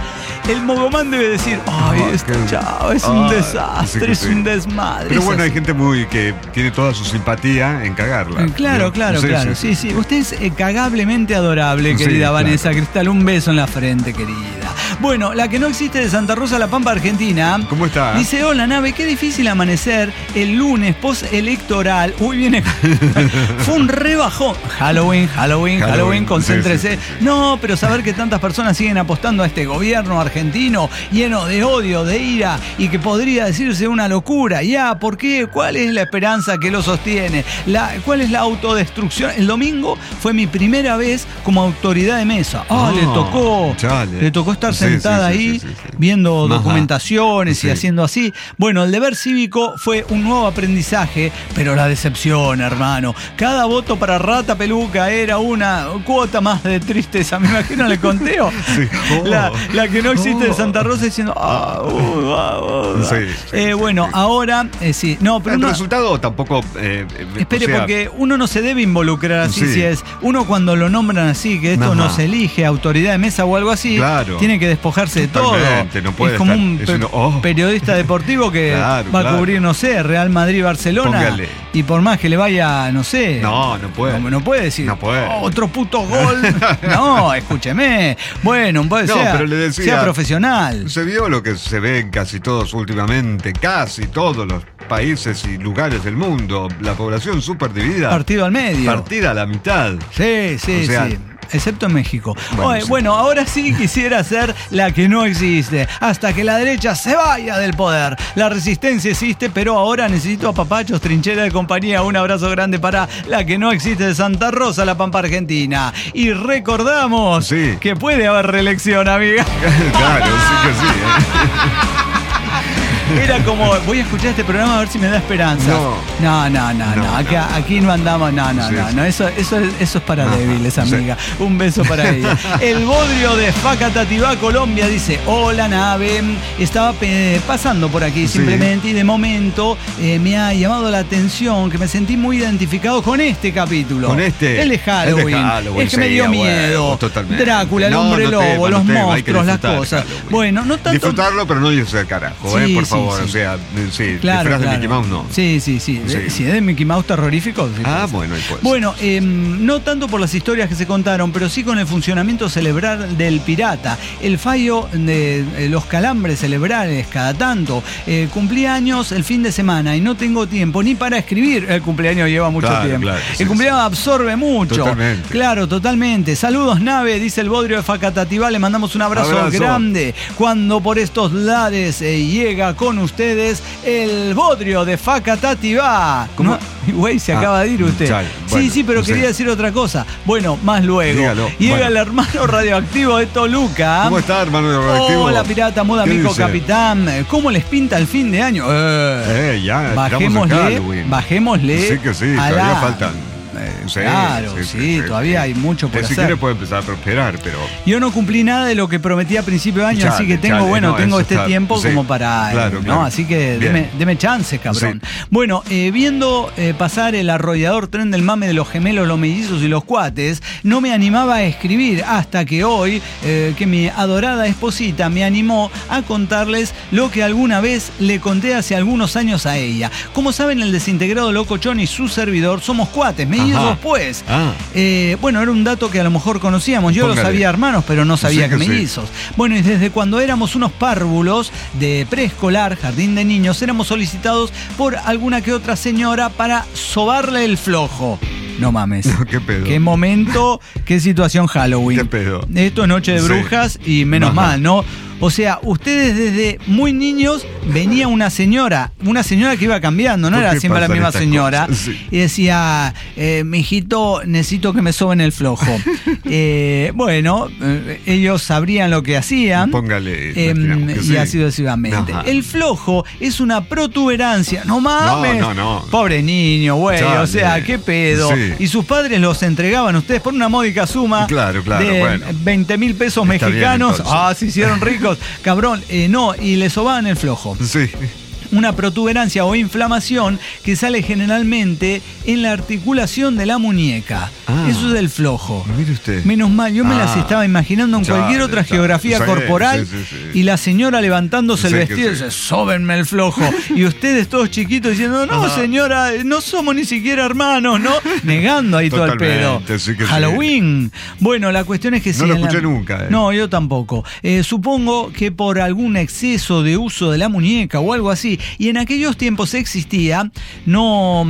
el mogomán debe decir, ay, chao, es un desastre, es un desmadre. Pero bueno, hay gente que tiene toda su simpatía en cagarla. Claro. Sí. Usted es cagablemente adorable, querida Vanessa Cristal. Un beso en la frente, querida. Bueno, la que no existe de Santa Rosa, La Pampa, Argentina. ¿Cómo está? Dice, hola, Nave, qué difícil amanecer el lunes postelectoral. Uy, viene. Fue un rebajón. Halloween, concéntrese. Sí. No, pero saber que tantas personas siguen apostando a este gobierno argentino lleno de odio, de ira y que podría decirse una locura. ¿Por qué? ¿Cuál es la esperanza que lo sostiene? ¿Cuál es la autodestrucción? El domingo fue mi primera vez como autoridad de mesa. Le tocó estar sentada ahí viendo documentaciones y haciendo así. Bueno, el deber cívico fue un nuevo aprendizaje, pero la decepción, hermano. Cada voto para Rata Peluca era una cuota más de tristeza. Me imagino el conteo. Sí. La que no existe de Santa Rosa diciendo bueno, ahora sí. No, pero el resultado tampoco espere, porque uno no se debe involucrar así. Si es uno, cuando lo nombran así, que esto no se elige, autoridad de mesa o algo así, tiene que despojarse de todo. No puede es como estar, un periodista deportivo que va a cubrir, no sé, Real Madrid, Barcelona. Póngale. Y por más que le vaya, no sé. No puede. No puede decir. No puede. Otro puto gol. No, escúcheme. Bueno, pero le decía, sea profesional. Se vio lo que se ve en casi todos últimamente, casi todos los países y lugares del mundo. La población súper dividida. Partido al medio. Partida a la mitad. Sí. Excepto en México. Bueno, sí. Ahora sí quisiera ser la que no existe. Hasta que la derecha se vaya del poder. La resistencia existe, pero ahora necesito apapachos, trinchera de compañía. Un abrazo grande para la que no existe de Santa Rosa, La Pampa, Argentina. Y recordamos que puede haber reelección, amiga. Claro, sí que sí. Era como, voy a escuchar este programa a ver si me da esperanza. No. Aquí no andamos. No. Eso es para débiles, amiga. Un beso para ella. El Bodrio de Facatativá, Colombia, dice: hola, Nave. Estaba pasando por aquí simplemente y de momento me ha llamado la atención que me sentí muy identificado con este capítulo. Con este. El de Halloween. Es que me dio miedo. Totalmente. Drácula, el hombre lobo, los monstruos, las cosas. Halloween. Bueno, no tanto. Disfrutarlo, pero no irse al carajo, por favor. O sea, claro. de Mickey Mouse no. Sí. Si es de Mickey Mouse terrorífico. Bueno, no tanto por las historias que se contaron, pero sí con el funcionamiento cerebral del pirata. El fallo de los calambres cerebrales cada tanto. Cumplí años el fin de semana y no tengo tiempo ni para escribir. El cumpleaños lleva mucho tiempo. El cumpleaños absorbe mucho. Totalmente. Claro, totalmente. Saludos, Nave, dice el Bodrio de Facatativá. Le mandamos un abrazo grande. Cuando por estos lares llega con ustedes el Bodrio de Facatativá. ¿Cómo? Güey, se acaba de ir usted. Sí, pero quería decir otra cosa. Bueno, más luego. Dígalo. Llega el hermano radioactivo de Toluca. ¿Cómo está, hermano radioactivo? Hola, pirata, moda amigo, capitán. ¿Cómo les pinta el fin de año? Ya, bajémosle. Sí que sí, todavía faltan. Todavía hay mucho por hacer. Si quiere puede empezar a prosperar, pero... Yo no cumplí nada de lo que prometí a principio de año, así que tengo tiempo como para... Claro. Así que deme chance, cabrón. Sí. Bueno, viendo pasar el arrollador tren del mame de los gemelos, los mellizos y los cuates, no me animaba a escribir hasta que hoy, que mi adorada esposita me animó a contarles lo que alguna vez le conté hace algunos años a ella. Como saben, el desintegrado Locochón y su servidor somos cuates, mellizos pues. Bueno, era un dato que a lo mejor conocíamos. Yo lo sabía, hermanos, pero no sabía que mellizos. Bueno, y desde cuando éramos unos párvulos de preescolar, jardín de niños, éramos solicitados por alguna que otra señora para sobarle el flojo. No mames. ¿Qué pedo? Qué momento, qué situación Halloween. ¿Qué pedo? Esto es Noche de Brujas y menos mal, ¿no? O sea, ustedes desde muy niños venía una señora que iba cambiando, no era siempre la misma señora. Y decía, mijito, necesito que me soben el flojo. Ellos sabrían lo que hacían. Póngale. Y así sucesivamente. El flojo es una protuberancia. No mames. No. Pobre niño, güey. O sea, qué pedo. Sí. Y sus padres los entregaban a ustedes por una módica suma de 20,000 pesos mexicanos. Se hicieron ricos. Cabrón, y le sobaban el flojo. Sí. una protuberancia o inflamación que sale generalmente en la articulación de la muñeca. Eso es el flojo. Mire usted. Menos mal, yo me las estaba imaginando en cualquier otra geografía corporal y la señora levantándose el vestido y dice, sóbenme el flojo. Y ustedes todos chiquitos diciendo, no señora, no somos ni siquiera hermanos, ¿no? Negando ahí todo el pedo. Sí que Halloween. Bueno, la cuestión es que no lo escuché nunca. No, yo tampoco. Supongo que por algún exceso de uso de la muñeca o algo así. Y en aquellos tiempos existía, no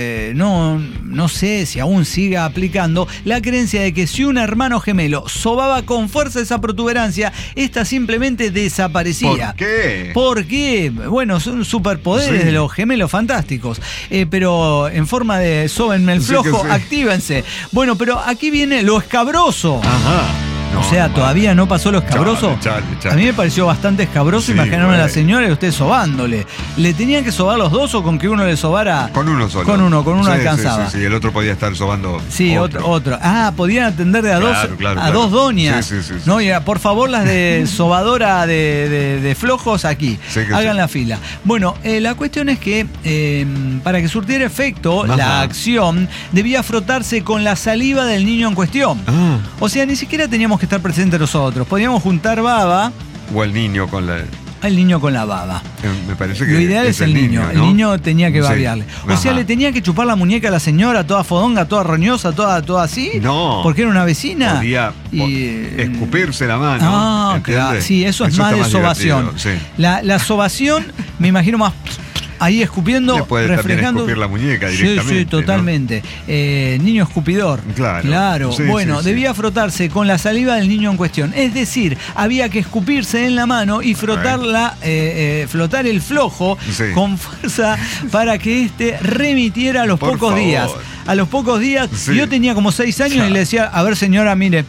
sé si aún siga aplicando, la creencia de que si un hermano gemelo sobaba con fuerza esa protuberancia, esta simplemente desaparecía. ¿Por qué? Porque, bueno, son superpoderes de los gemelos fantásticos. Pero en forma de sóbenme el flojo, actívense. Bueno, pero aquí viene lo escabroso. Ajá. O sea, ¿todavía no pasó lo escabroso? Chale. A mí me pareció bastante escabroso imaginarme a la señora y usted sobándole. ¿Le tenían que sobar los dos o con que uno le sobara? Con uno solo. Con uno alcanzaba. Sí, el otro podía estar sobando. Sí, otro. Podían atender de a dos doñas. Sí. No, y por favor, las de sobadora de flojos aquí. Hagan la fila. Bueno, la cuestión es que para que surtiera efecto la acción, debía frotarse con la saliva del niño en cuestión. O sea, ni siquiera teníamos que estar presentes nosotros. Podíamos juntar baba. O el niño con la... El niño con la baba. Me parece que lo ideal es el niño. ¿No? El niño tenía que babearle. O sea, le tenía que chupar la muñeca a la señora, toda fodonga, toda roñosa, toda así. No. Porque era una vecina. Podía escupirse la mano. Claro. Sí, eso es más de sobación. La sobación, me imagino más... Ahí escupiendo, puede refrescando. Escupir la muñeca directamente. Sí, totalmente. ¿No? Niño escupidor. Claro. Bueno, debía frotarse con la saliva del niño en cuestión. Es decir, había que escupirse en la mano y flotar el flojo con fuerza para que éste remitiera a los pocos días. A los pocos días, yo tenía como 6 años y le decía, a ver señora, mire.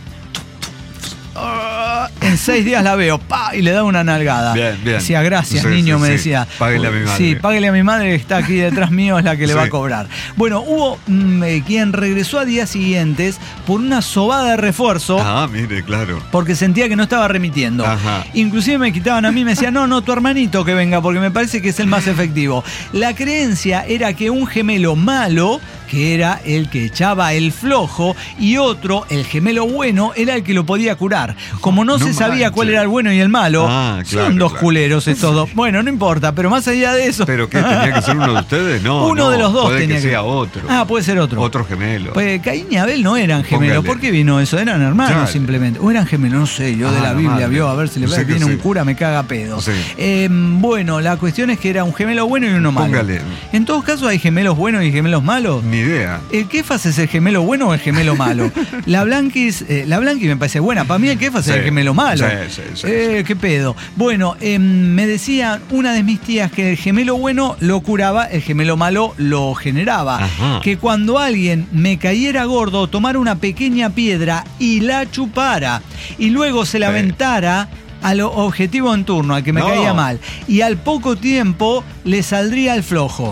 En 6 días la veo, y le daba una nalgada. Bien. Decía, gracias, niño, me decía. Páguele a mi madre. Sí, páguele a mi madre que está aquí detrás mío, es la que le va a cobrar. Bueno, hubo quien regresó a días siguientes por una sobada de refuerzo. Mire, claro. Porque sentía que no estaba remitiendo. Inclusive me quitaban a mí, me decían, no, tu hermanito que venga, porque me parece que es el más efectivo. La creencia era que un gemelo malo, que era el que echaba el flojo, y otro, el gemelo bueno, era el que lo podía curar. Como no se sabía cuál era el bueno y el malo, son dos culeros estos dos. Bueno, no importa, pero más allá de eso... ¿Pero qué? ¿Tenía que ser uno de ustedes? No, uno de los dos puede tenía que sea otro. Puede ser otro. Otro gemelo. Pues Caín y Abel no eran gemelos. ¿Por qué vino eso? Eran hermanos simplemente. O eran gemelos, no sé. Yo de la Biblia vio, a ver si le viene un cura, me caga pedo. Bueno, la cuestión es que era un gemelo bueno y uno malo. Póngale. En todos casos hay gemelos buenos y gemelos malos. Ni idea. ¿El Kefas es el gemelo bueno o el gemelo malo? La Blanqui me parece buena. Para mí el Kefas es el gemelo malo. ¿Qué pedo? Bueno, me decía una de mis tías que el gemelo bueno lo curaba, el gemelo malo lo generaba. Que cuando alguien me cayera gordo, tomara una pequeña piedra y la chupara. Y luego se la aventara al objetivo en turno, al que me caía mal. Y al poco tiempo le saldría el flojo.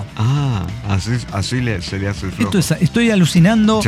Así se le hace el flojo. Estoy alucinando.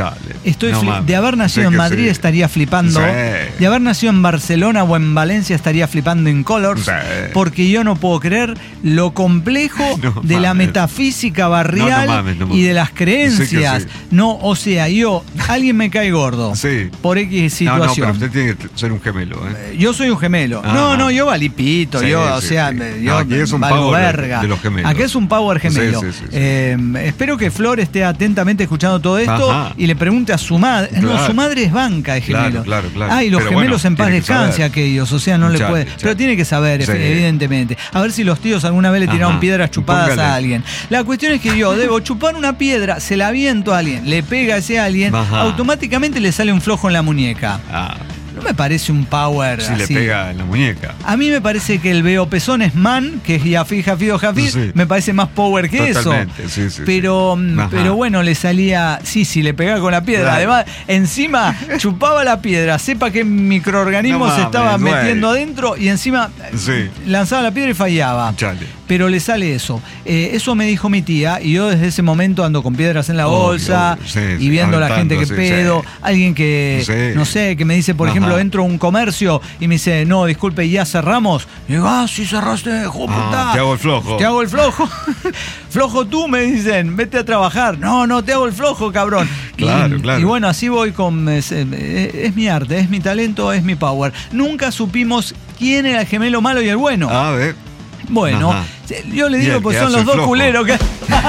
De haber nacido en Madrid estaría flipando. De haber nacido en Barcelona o en Valencia estaría flipando en Colors. Porque yo no puedo creer lo complejo de la metafísica barrial y de las creencias. O sea, alguien me cae gordo por X situación. Pero usted tiene que ser un gemelo. Yo soy un gemelo. Yo valipito, yo es un valgo power verga. De los gemelos. Aquí es un power gemelo. Espero que Flor esté atentamente escuchando todo esto y le pregunte a su madre. No, su madre es banca de gemelos. Claro. Y los gemelos en paz descanse aquellos, o sea, no le puede. Pero tiene que saber, evidentemente. A ver si los tíos alguna vez le tiraron piedras chupadas a alguien. La cuestión es que yo debo chupar una piedra, se la aviento a alguien, le pega a ese alguien, automáticamente le sale un flojo en la muñeca. No me parece un power si así. Le pega en la muñeca. A mí me parece que el veo pezones man, que es Jafid, me parece más power que totalmente, eso. Pero bueno, le salía... Sí, le pegaba con la piedra. Además, encima chupaba la piedra, sepa qué microorganismo se estaba metiendo adentro y encima lanzaba la piedra y fallaba. pero le sale eso. Eso me dijo mi tía, y yo desde ese momento ando con piedras en la bolsa, y viendo a la gente que pedo, alguien que, no sé, que me dice, por ejemplo, entro a un comercio y me dice, no, disculpe, ¿ya cerramos? Y digo, sí cerraste, puta. Te hago el flojo. Te hago el flojo. Flojo tú, me dicen, vete a trabajar. No, te hago el flojo, cabrón. Claro. Y bueno, así voy con... Es mi arte, es mi talento, es mi power. Nunca supimos quién era el gemelo malo y el bueno. A ver. Bueno, yo le digo, pues son los dos culeros que...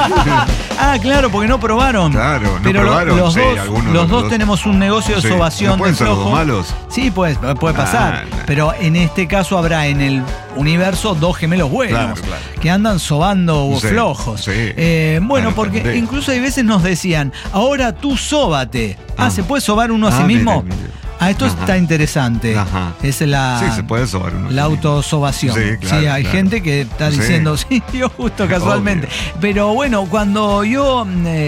claro, porque no probaron. Claro, no pero probaron. Los dos tenemos un negocio de sobación. ¿No pueden de ser los flojo. dos malos? Sí, puede pasar. Pero en este caso habrá en el universo dos gemelos buenos que andan sobando flojos. Bueno, porque incluso hay veces nos decían, ahora tú sóbate. ¿Se puede sobar uno a sí mismo? Mire. Esto está interesante. Es la... Sí, se puede sobar uno. La autosobación. Sí, hay gente que está diciendo, yo justo casualmente. Obvio. Pero bueno, cuando yo,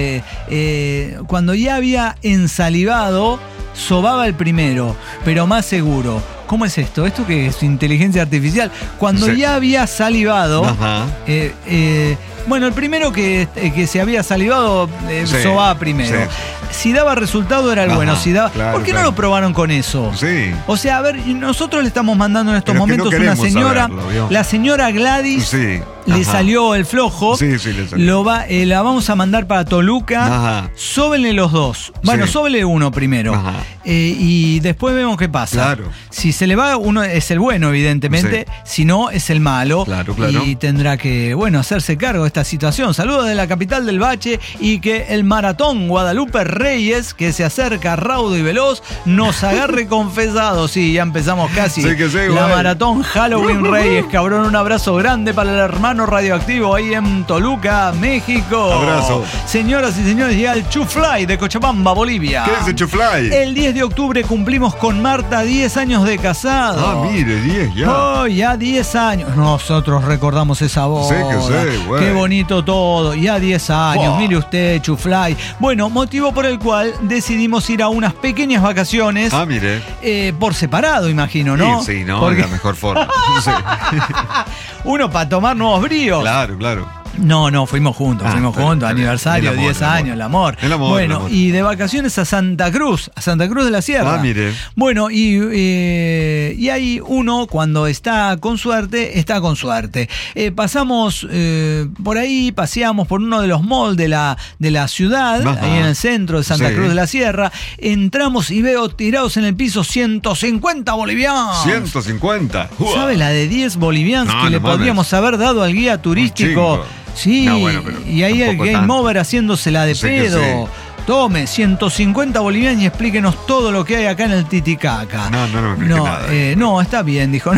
cuando ya había ensalivado, sobaba el primero, pero más seguro. ¿Cómo es esto? ¿Esto que es inteligencia artificial? Cuando ya había salivado, bueno, el primero que se había salivado sobaba primero. Si daba resultado era el bueno. Si daba, ¿por qué no lo probaron con eso? Sí. O sea, a ver, nosotros le estamos mandando en estos momentos una señora, la señora Gladys. Le salió el flojo. Sí, le salió. La vamos a mandar para Toluca. Sóbenle los dos. Bueno, sóbenle uno primero. Y después vemos qué pasa. Claro. Si se le va, uno es el bueno, evidentemente. Si no, es el malo. Claro. Y tendrá que, hacerse cargo de esta situación. Saludos de la capital del Bache, y que el maratón Guadalupe Reyes, que se acerca raudo y veloz, nos agarre confesados. Sí, ya empezamos casi. La maratón Halloween Reyes, cabrón. Un abrazo grande para el hermano radioactivo ahí en Toluca, México. Abrazo. Señoras y señores, llega el Chuflay de Cochabamba, Bolivia. ¿Qué es el Chuflay? El 10 de octubre cumplimos con Marta 10 años de casado. Mire, 10 ya. Ya 10 años. Nosotros recordamos esa boda. Güey. Qué bonito todo. Ya 10 años. Mire usted, Chuflay. Bueno, motivo por el cual decidimos ir a unas pequeñas vacaciones. Mire. Por separado, imagino, ¿no? Sí, ¿no? Porque... la mejor forma. Uno para tomar nuevos bríos. Claro. No, fuimos juntos, aniversario, 10 años, el amor. Bueno, el amor. Y de vacaciones a Santa Cruz de la Sierra. Mire. Bueno, y ahí uno, cuando está con suerte. Pasamos por ahí, paseamos por uno de los malls de la ciudad, ahí en el centro de Santa Cruz de la Sierra. Entramos y veo tirados en el piso 150 bolivianos. 150. ¿Sabe la de 10 bolivianos que le podríamos haber dado al guía turístico? Sí, y ahí el game over haciéndosela de pedo. Tome, 150 bolivianos y explíquenos todo lo que hay acá en el Titicaca. No me explique nada. No, está bien, dijo.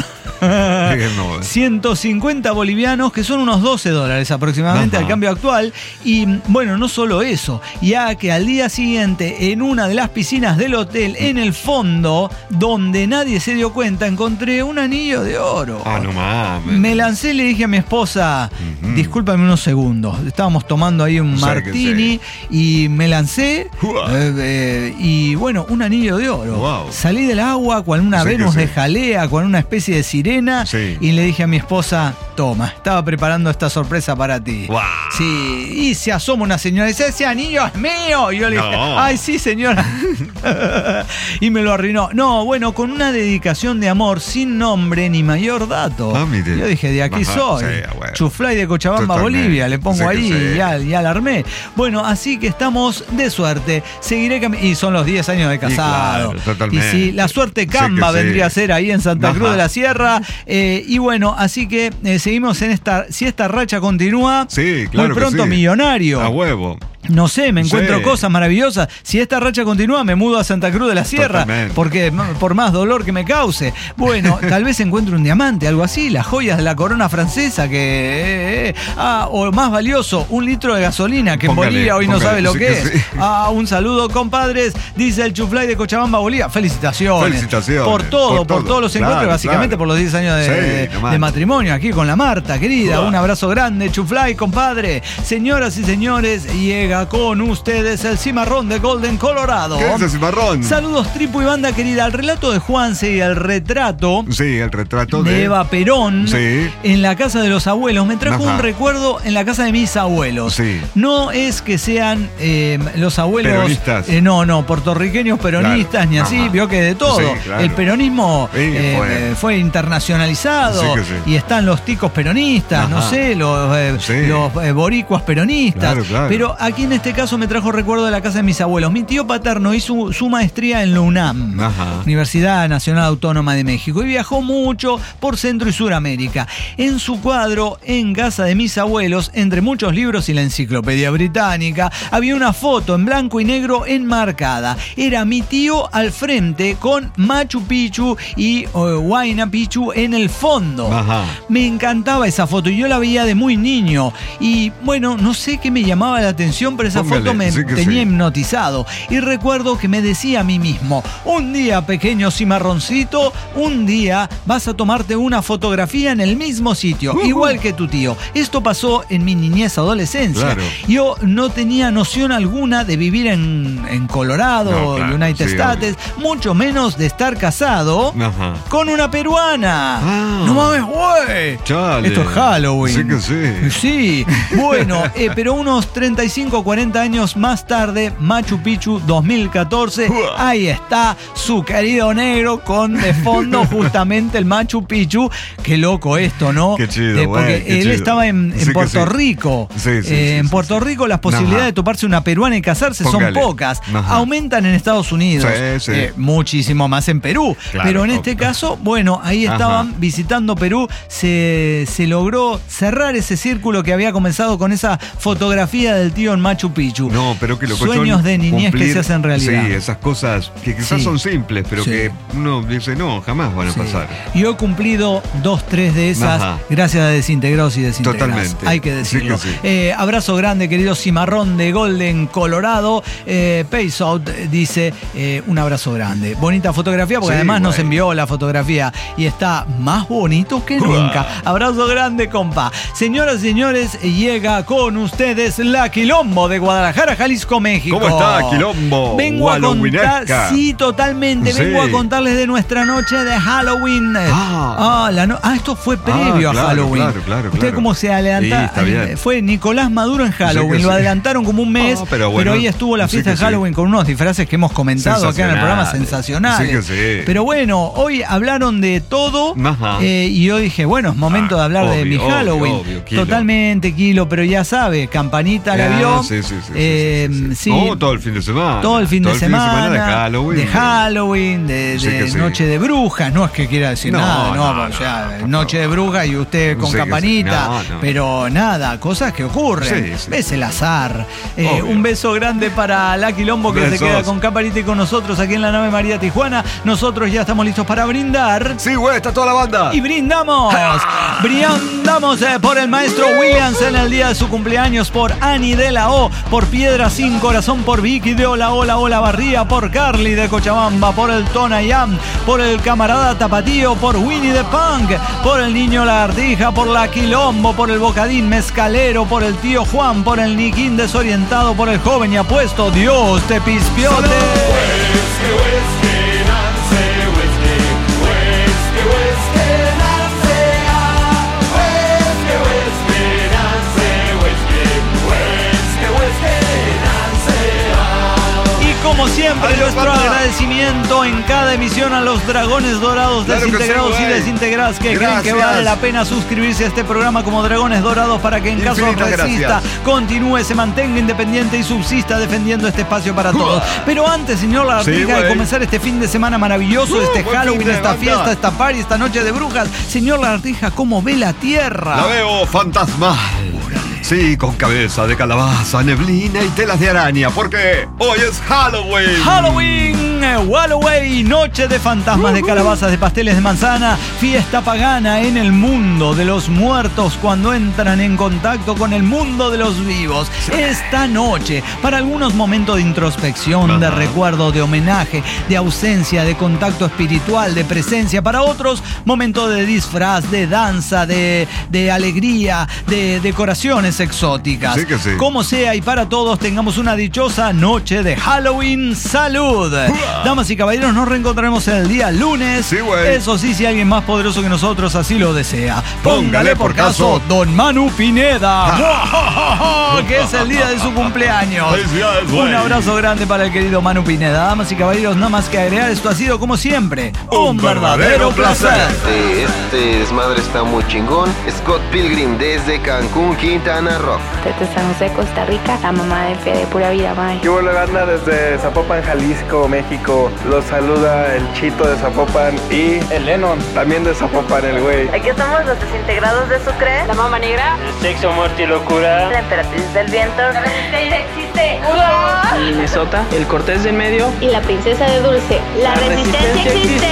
150 bolivianos, que son unos $12 aproximadamente al cambio actual. Y bueno, no solo eso, ya que al día siguiente, en una de las piscinas del hotel, en el fondo, donde nadie se dio cuenta, encontré un anillo de oro. No mames. Me lancé y le dije a mi esposa, discúlpame unos segundos. Estábamos tomando ahí un martini y me lancé. Y bueno, un anillo de oro. Wow. Salí del agua con una Venus de jalea, con una especie de sirena, y le dije a mi esposa, toma, estaba preparando esta sorpresa para ti. Wow. Sí, y se asoma una señora y dice, ese anillo es mío. Y yo le dije, ay, sí, señora. Y me lo arruinó. No, bueno, con una dedicación de amor sin nombre ni mayor dato. Mire. Yo dije, de aquí soy. Chuflay de Cochabamba, Bolivia. Le pongo ahí y ya la armé. Bueno, así que estamos de suerte. Seguiré y son los 10 años de casado. Y sí, la suerte Camba vendría a ser ahí en Santa Cruz de la Sierra. Y bueno, así que seguimos en si esta racha continúa, muy pronto millonario. A huevo. No sé, me encuentro cosas maravillosas. Si esta racha continúa, me mudo a Santa Cruz de la Sierra. Porque por más dolor que me cause. Bueno, tal vez encuentre un diamante, algo así, las joyas de la corona francesa o más valioso, 1 litro de gasolina, que en Bolivia hoy no sabe lo que es. Un saludo, compadres, dice el Chuflay de Cochabamba, Bolivia. Felicitaciones. Por todos los encuentros, básicamente por los 10 años de matrimonio aquí con la Marta, querida. Un abrazo grande, Chuflay, compadre. Señoras y señores, llega llega con ustedes el cimarrón de Golden, Colorado. ¿Qué es el cimarrón? Saludos, tripu y banda querida. El relato de Juanse y el retrato. Sí, el retrato de Eva Perón. Sí. En la casa de los abuelos. Me trajo Ajá. un recuerdo en la casa de mis abuelos. Sí. No es que sean los abuelos. Peronistas. No, puertorriqueños peronistas, Claro. ni así. Ajá. Vio que de todo. Sí, claro. El peronismo Sí, fue internacionalizado. Sí que sí. Y están los ticos peronistas, Ajá. no sé, los boricuas peronistas. Claro. Pero aquí en este caso me trajo recuerdo de la casa de mis abuelos. Mi tío paterno hizo su maestría en la UNAM, Ajá. Universidad Nacional Autónoma de México, y viajó mucho por Centro y Suramérica. En su cuadro, en casa de mis abuelos, entre muchos libros y la Enciclopedia Británica, había una foto en blanco y negro enmarcada. Era mi tío al frente con Machu Picchu y Huayna Picchu en el fondo. Ajá. Me encantaba esa foto y yo la veía de muy niño. Y bueno, no sé qué me llamaba la atención, pero esa Póngale, foto me sí que tenía sí. hipnotizado. Y recuerdo que me decía a mí mismo: un día, pequeño cimarroncito, un día vas a tomarte una fotografía en el mismo sitio, igual que tu tío. Esto pasó en mi niñez, adolescencia. Claro. Yo no tenía noción alguna de vivir en Colorado, No, claro, United sí, States, mucho menos de estar casado Ajá. con una peruana. Ah. No mames, güey. Chale. Esto es Halloween. Sí que sí. Sí. Bueno, pero unos 35, 40 años más tarde, Machu Picchu 2014, ahí está su querido negro con de fondo justamente el Machu Picchu. Qué loco esto, ¿no? Qué chido, porque güey, qué él chido. estaba en Sí que Puerto sí. Rico. Sí, En Puerto Rico las posibilidades Ajá. de toparse una peruana y casarse Póngale. son pocas. Ajá. Aumentan en Estados Unidos. Sí, sí. Muchísimo más en Perú. Claro, Pero en este obvio. caso, bueno, ahí Ajá. estaban visitando Perú. Se logró cerrar ese círculo que había comenzado con esa fotografía del tío en Machu Picchu. No, pero que lo Sueños de niñez que se hacen realidad. Sí, esas cosas que quizás Sí. son simples, pero Sí. que uno dice, no, jamás van a Sí. pasar. Yo he cumplido 2, 3 de esas Ajá. gracias a Desintegrados y Desintegradas. Totalmente. Hay que decirlo. Sí que sí. Abrazo grande, querido cimarrón de Golden, Colorado. Paysout dice un abrazo grande. Bonita fotografía, porque Sí, además nos güey. envió la fotografía y está más bonito que nunca. Abrazo grande, compa. Señoras y señores, llega con ustedes la Quilombo de Guadalajara, Jalisco, México. ¿Cómo está, Quilombo? Vengo a contar, Halloweenesca. sí, totalmente. Sí. Vengo a contarles de nuestra noche de Halloween. Esto fue previo a claro, Halloween. claro. Usted como se adelanta. Sí, está bien. Fue Nicolás Maduro en Halloween. Sí, Lo sí. adelantaron como un mes, Pero bueno, ahí estuvo la sí fiesta que de sí. Halloween con unos disfraces que hemos comentado acá en el programa, sensacionales. Sí que sí. Pero bueno, hoy hablaron de todo. Ajá. Y yo dije, bueno, es momento de hablar de obvio, mi obvio, Halloween. obvio, Kilo. Totalmente, Kilo, pero ya sabe, campanita la vio. Sí. Sí. No, todo el fin de semana. Todo el fin de semana de Halloween. De Halloween, de Sí que sí. Noche de Brujas. No es que quiera decir No, nada, no, no, o sea, no, Noche de Brujas y usted con Sí que sí. campanita. No. Pero nada, cosas que ocurren. Sí. Es el azar. Obvio. Un beso grande para la Quilombo que Besos. se queda con campanita y con nosotros aquí en la nave María Tijuana. Nosotros ya estamos listos para brindar. Sí, güey, está toda la banda. Y brindamos por el maestro Williams en el día de su cumpleaños, por Ani de la O, por Piedra Sin Corazón, por Vicky de Hola Barría, por Carly de Cochabamba, por el Tonayam, por el camarada Tapatío, por Winnie the Punk, por el niño Lagartija, por la Quilombo, por el Bocadín Mezcalero, por el tío Juan, por el Niquín desorientado, por el joven y apuesto Dios te pispiote. Como siempre, nuestro agradecimiento en cada emisión a los Dragones Dorados, Claro que desintegrados sí, y güey. desintegradas que creen que Gracias. vale la pena suscribirse a este programa como Dragones Dorados para que en caso Infinitas resista, gracias. continúe, se mantenga independiente y subsista defendiendo este espacio para todos. Pero antes, señor Lagartija, de güey. comenzar este fin de semana maravilloso, este buen Halloween, fin de esta banda. fiesta, esta party, esta noche de brujas, señor Lagartija, ¿cómo ve la tierra? La veo fantasmal. Sí, con cabeza de calabaza, neblina y telas de araña, porque hoy es Halloween. Halloween. Halloween, noche de fantasmas, de calabazas, de pasteles de manzana, fiesta pagana en el mundo de los muertos cuando entran en contacto con el mundo de los vivos. Esta noche, para algunos momentos de introspección, de recuerdo, de homenaje, de ausencia, de contacto espiritual, de presencia. Para otros, momentos de disfraz, de danza, de alegría, de decoraciones exóticas. Sí que sí. Como sea, y para todos tengamos una dichosa noche de Halloween. ¡Salud! Damas y caballeros, nos reencontraremos el día lunes. Sí, güey. Eso sí, si alguien más poderoso que nosotros así lo desea. Póngale por caso Don Manu Pineda, que es el día de su cumpleaños. Felicidades, güey. Un abrazo grande para el querido Manu Pineda. Damas y caballeros, nada más que agregar, esto ha sido como siempre un verdadero placer. Este desmadre está muy chingón. Scott Pilgrim desde Cancún, Quintana Roo. Desde San José, Costa Rica, la mamá de Fe de Pura Vida, bye. ¿Qué hubo, banda? Desde Zapopan, Jalisco, México. Los saluda el Chito de Zapopan y el Lennon, también de Zapopan, el güey. Aquí estamos los desintegrados de Sucre, la Mama Negra, El Sexo, Muerte y Locura, la Emperatriz del Viento, la Resistencia existe, Minnesota, El Cortés del Medio Y la princesa de Dulce, la Resistencia existe.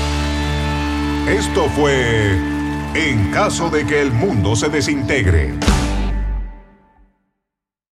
Esto fue En caso de que el mundo se desintegre.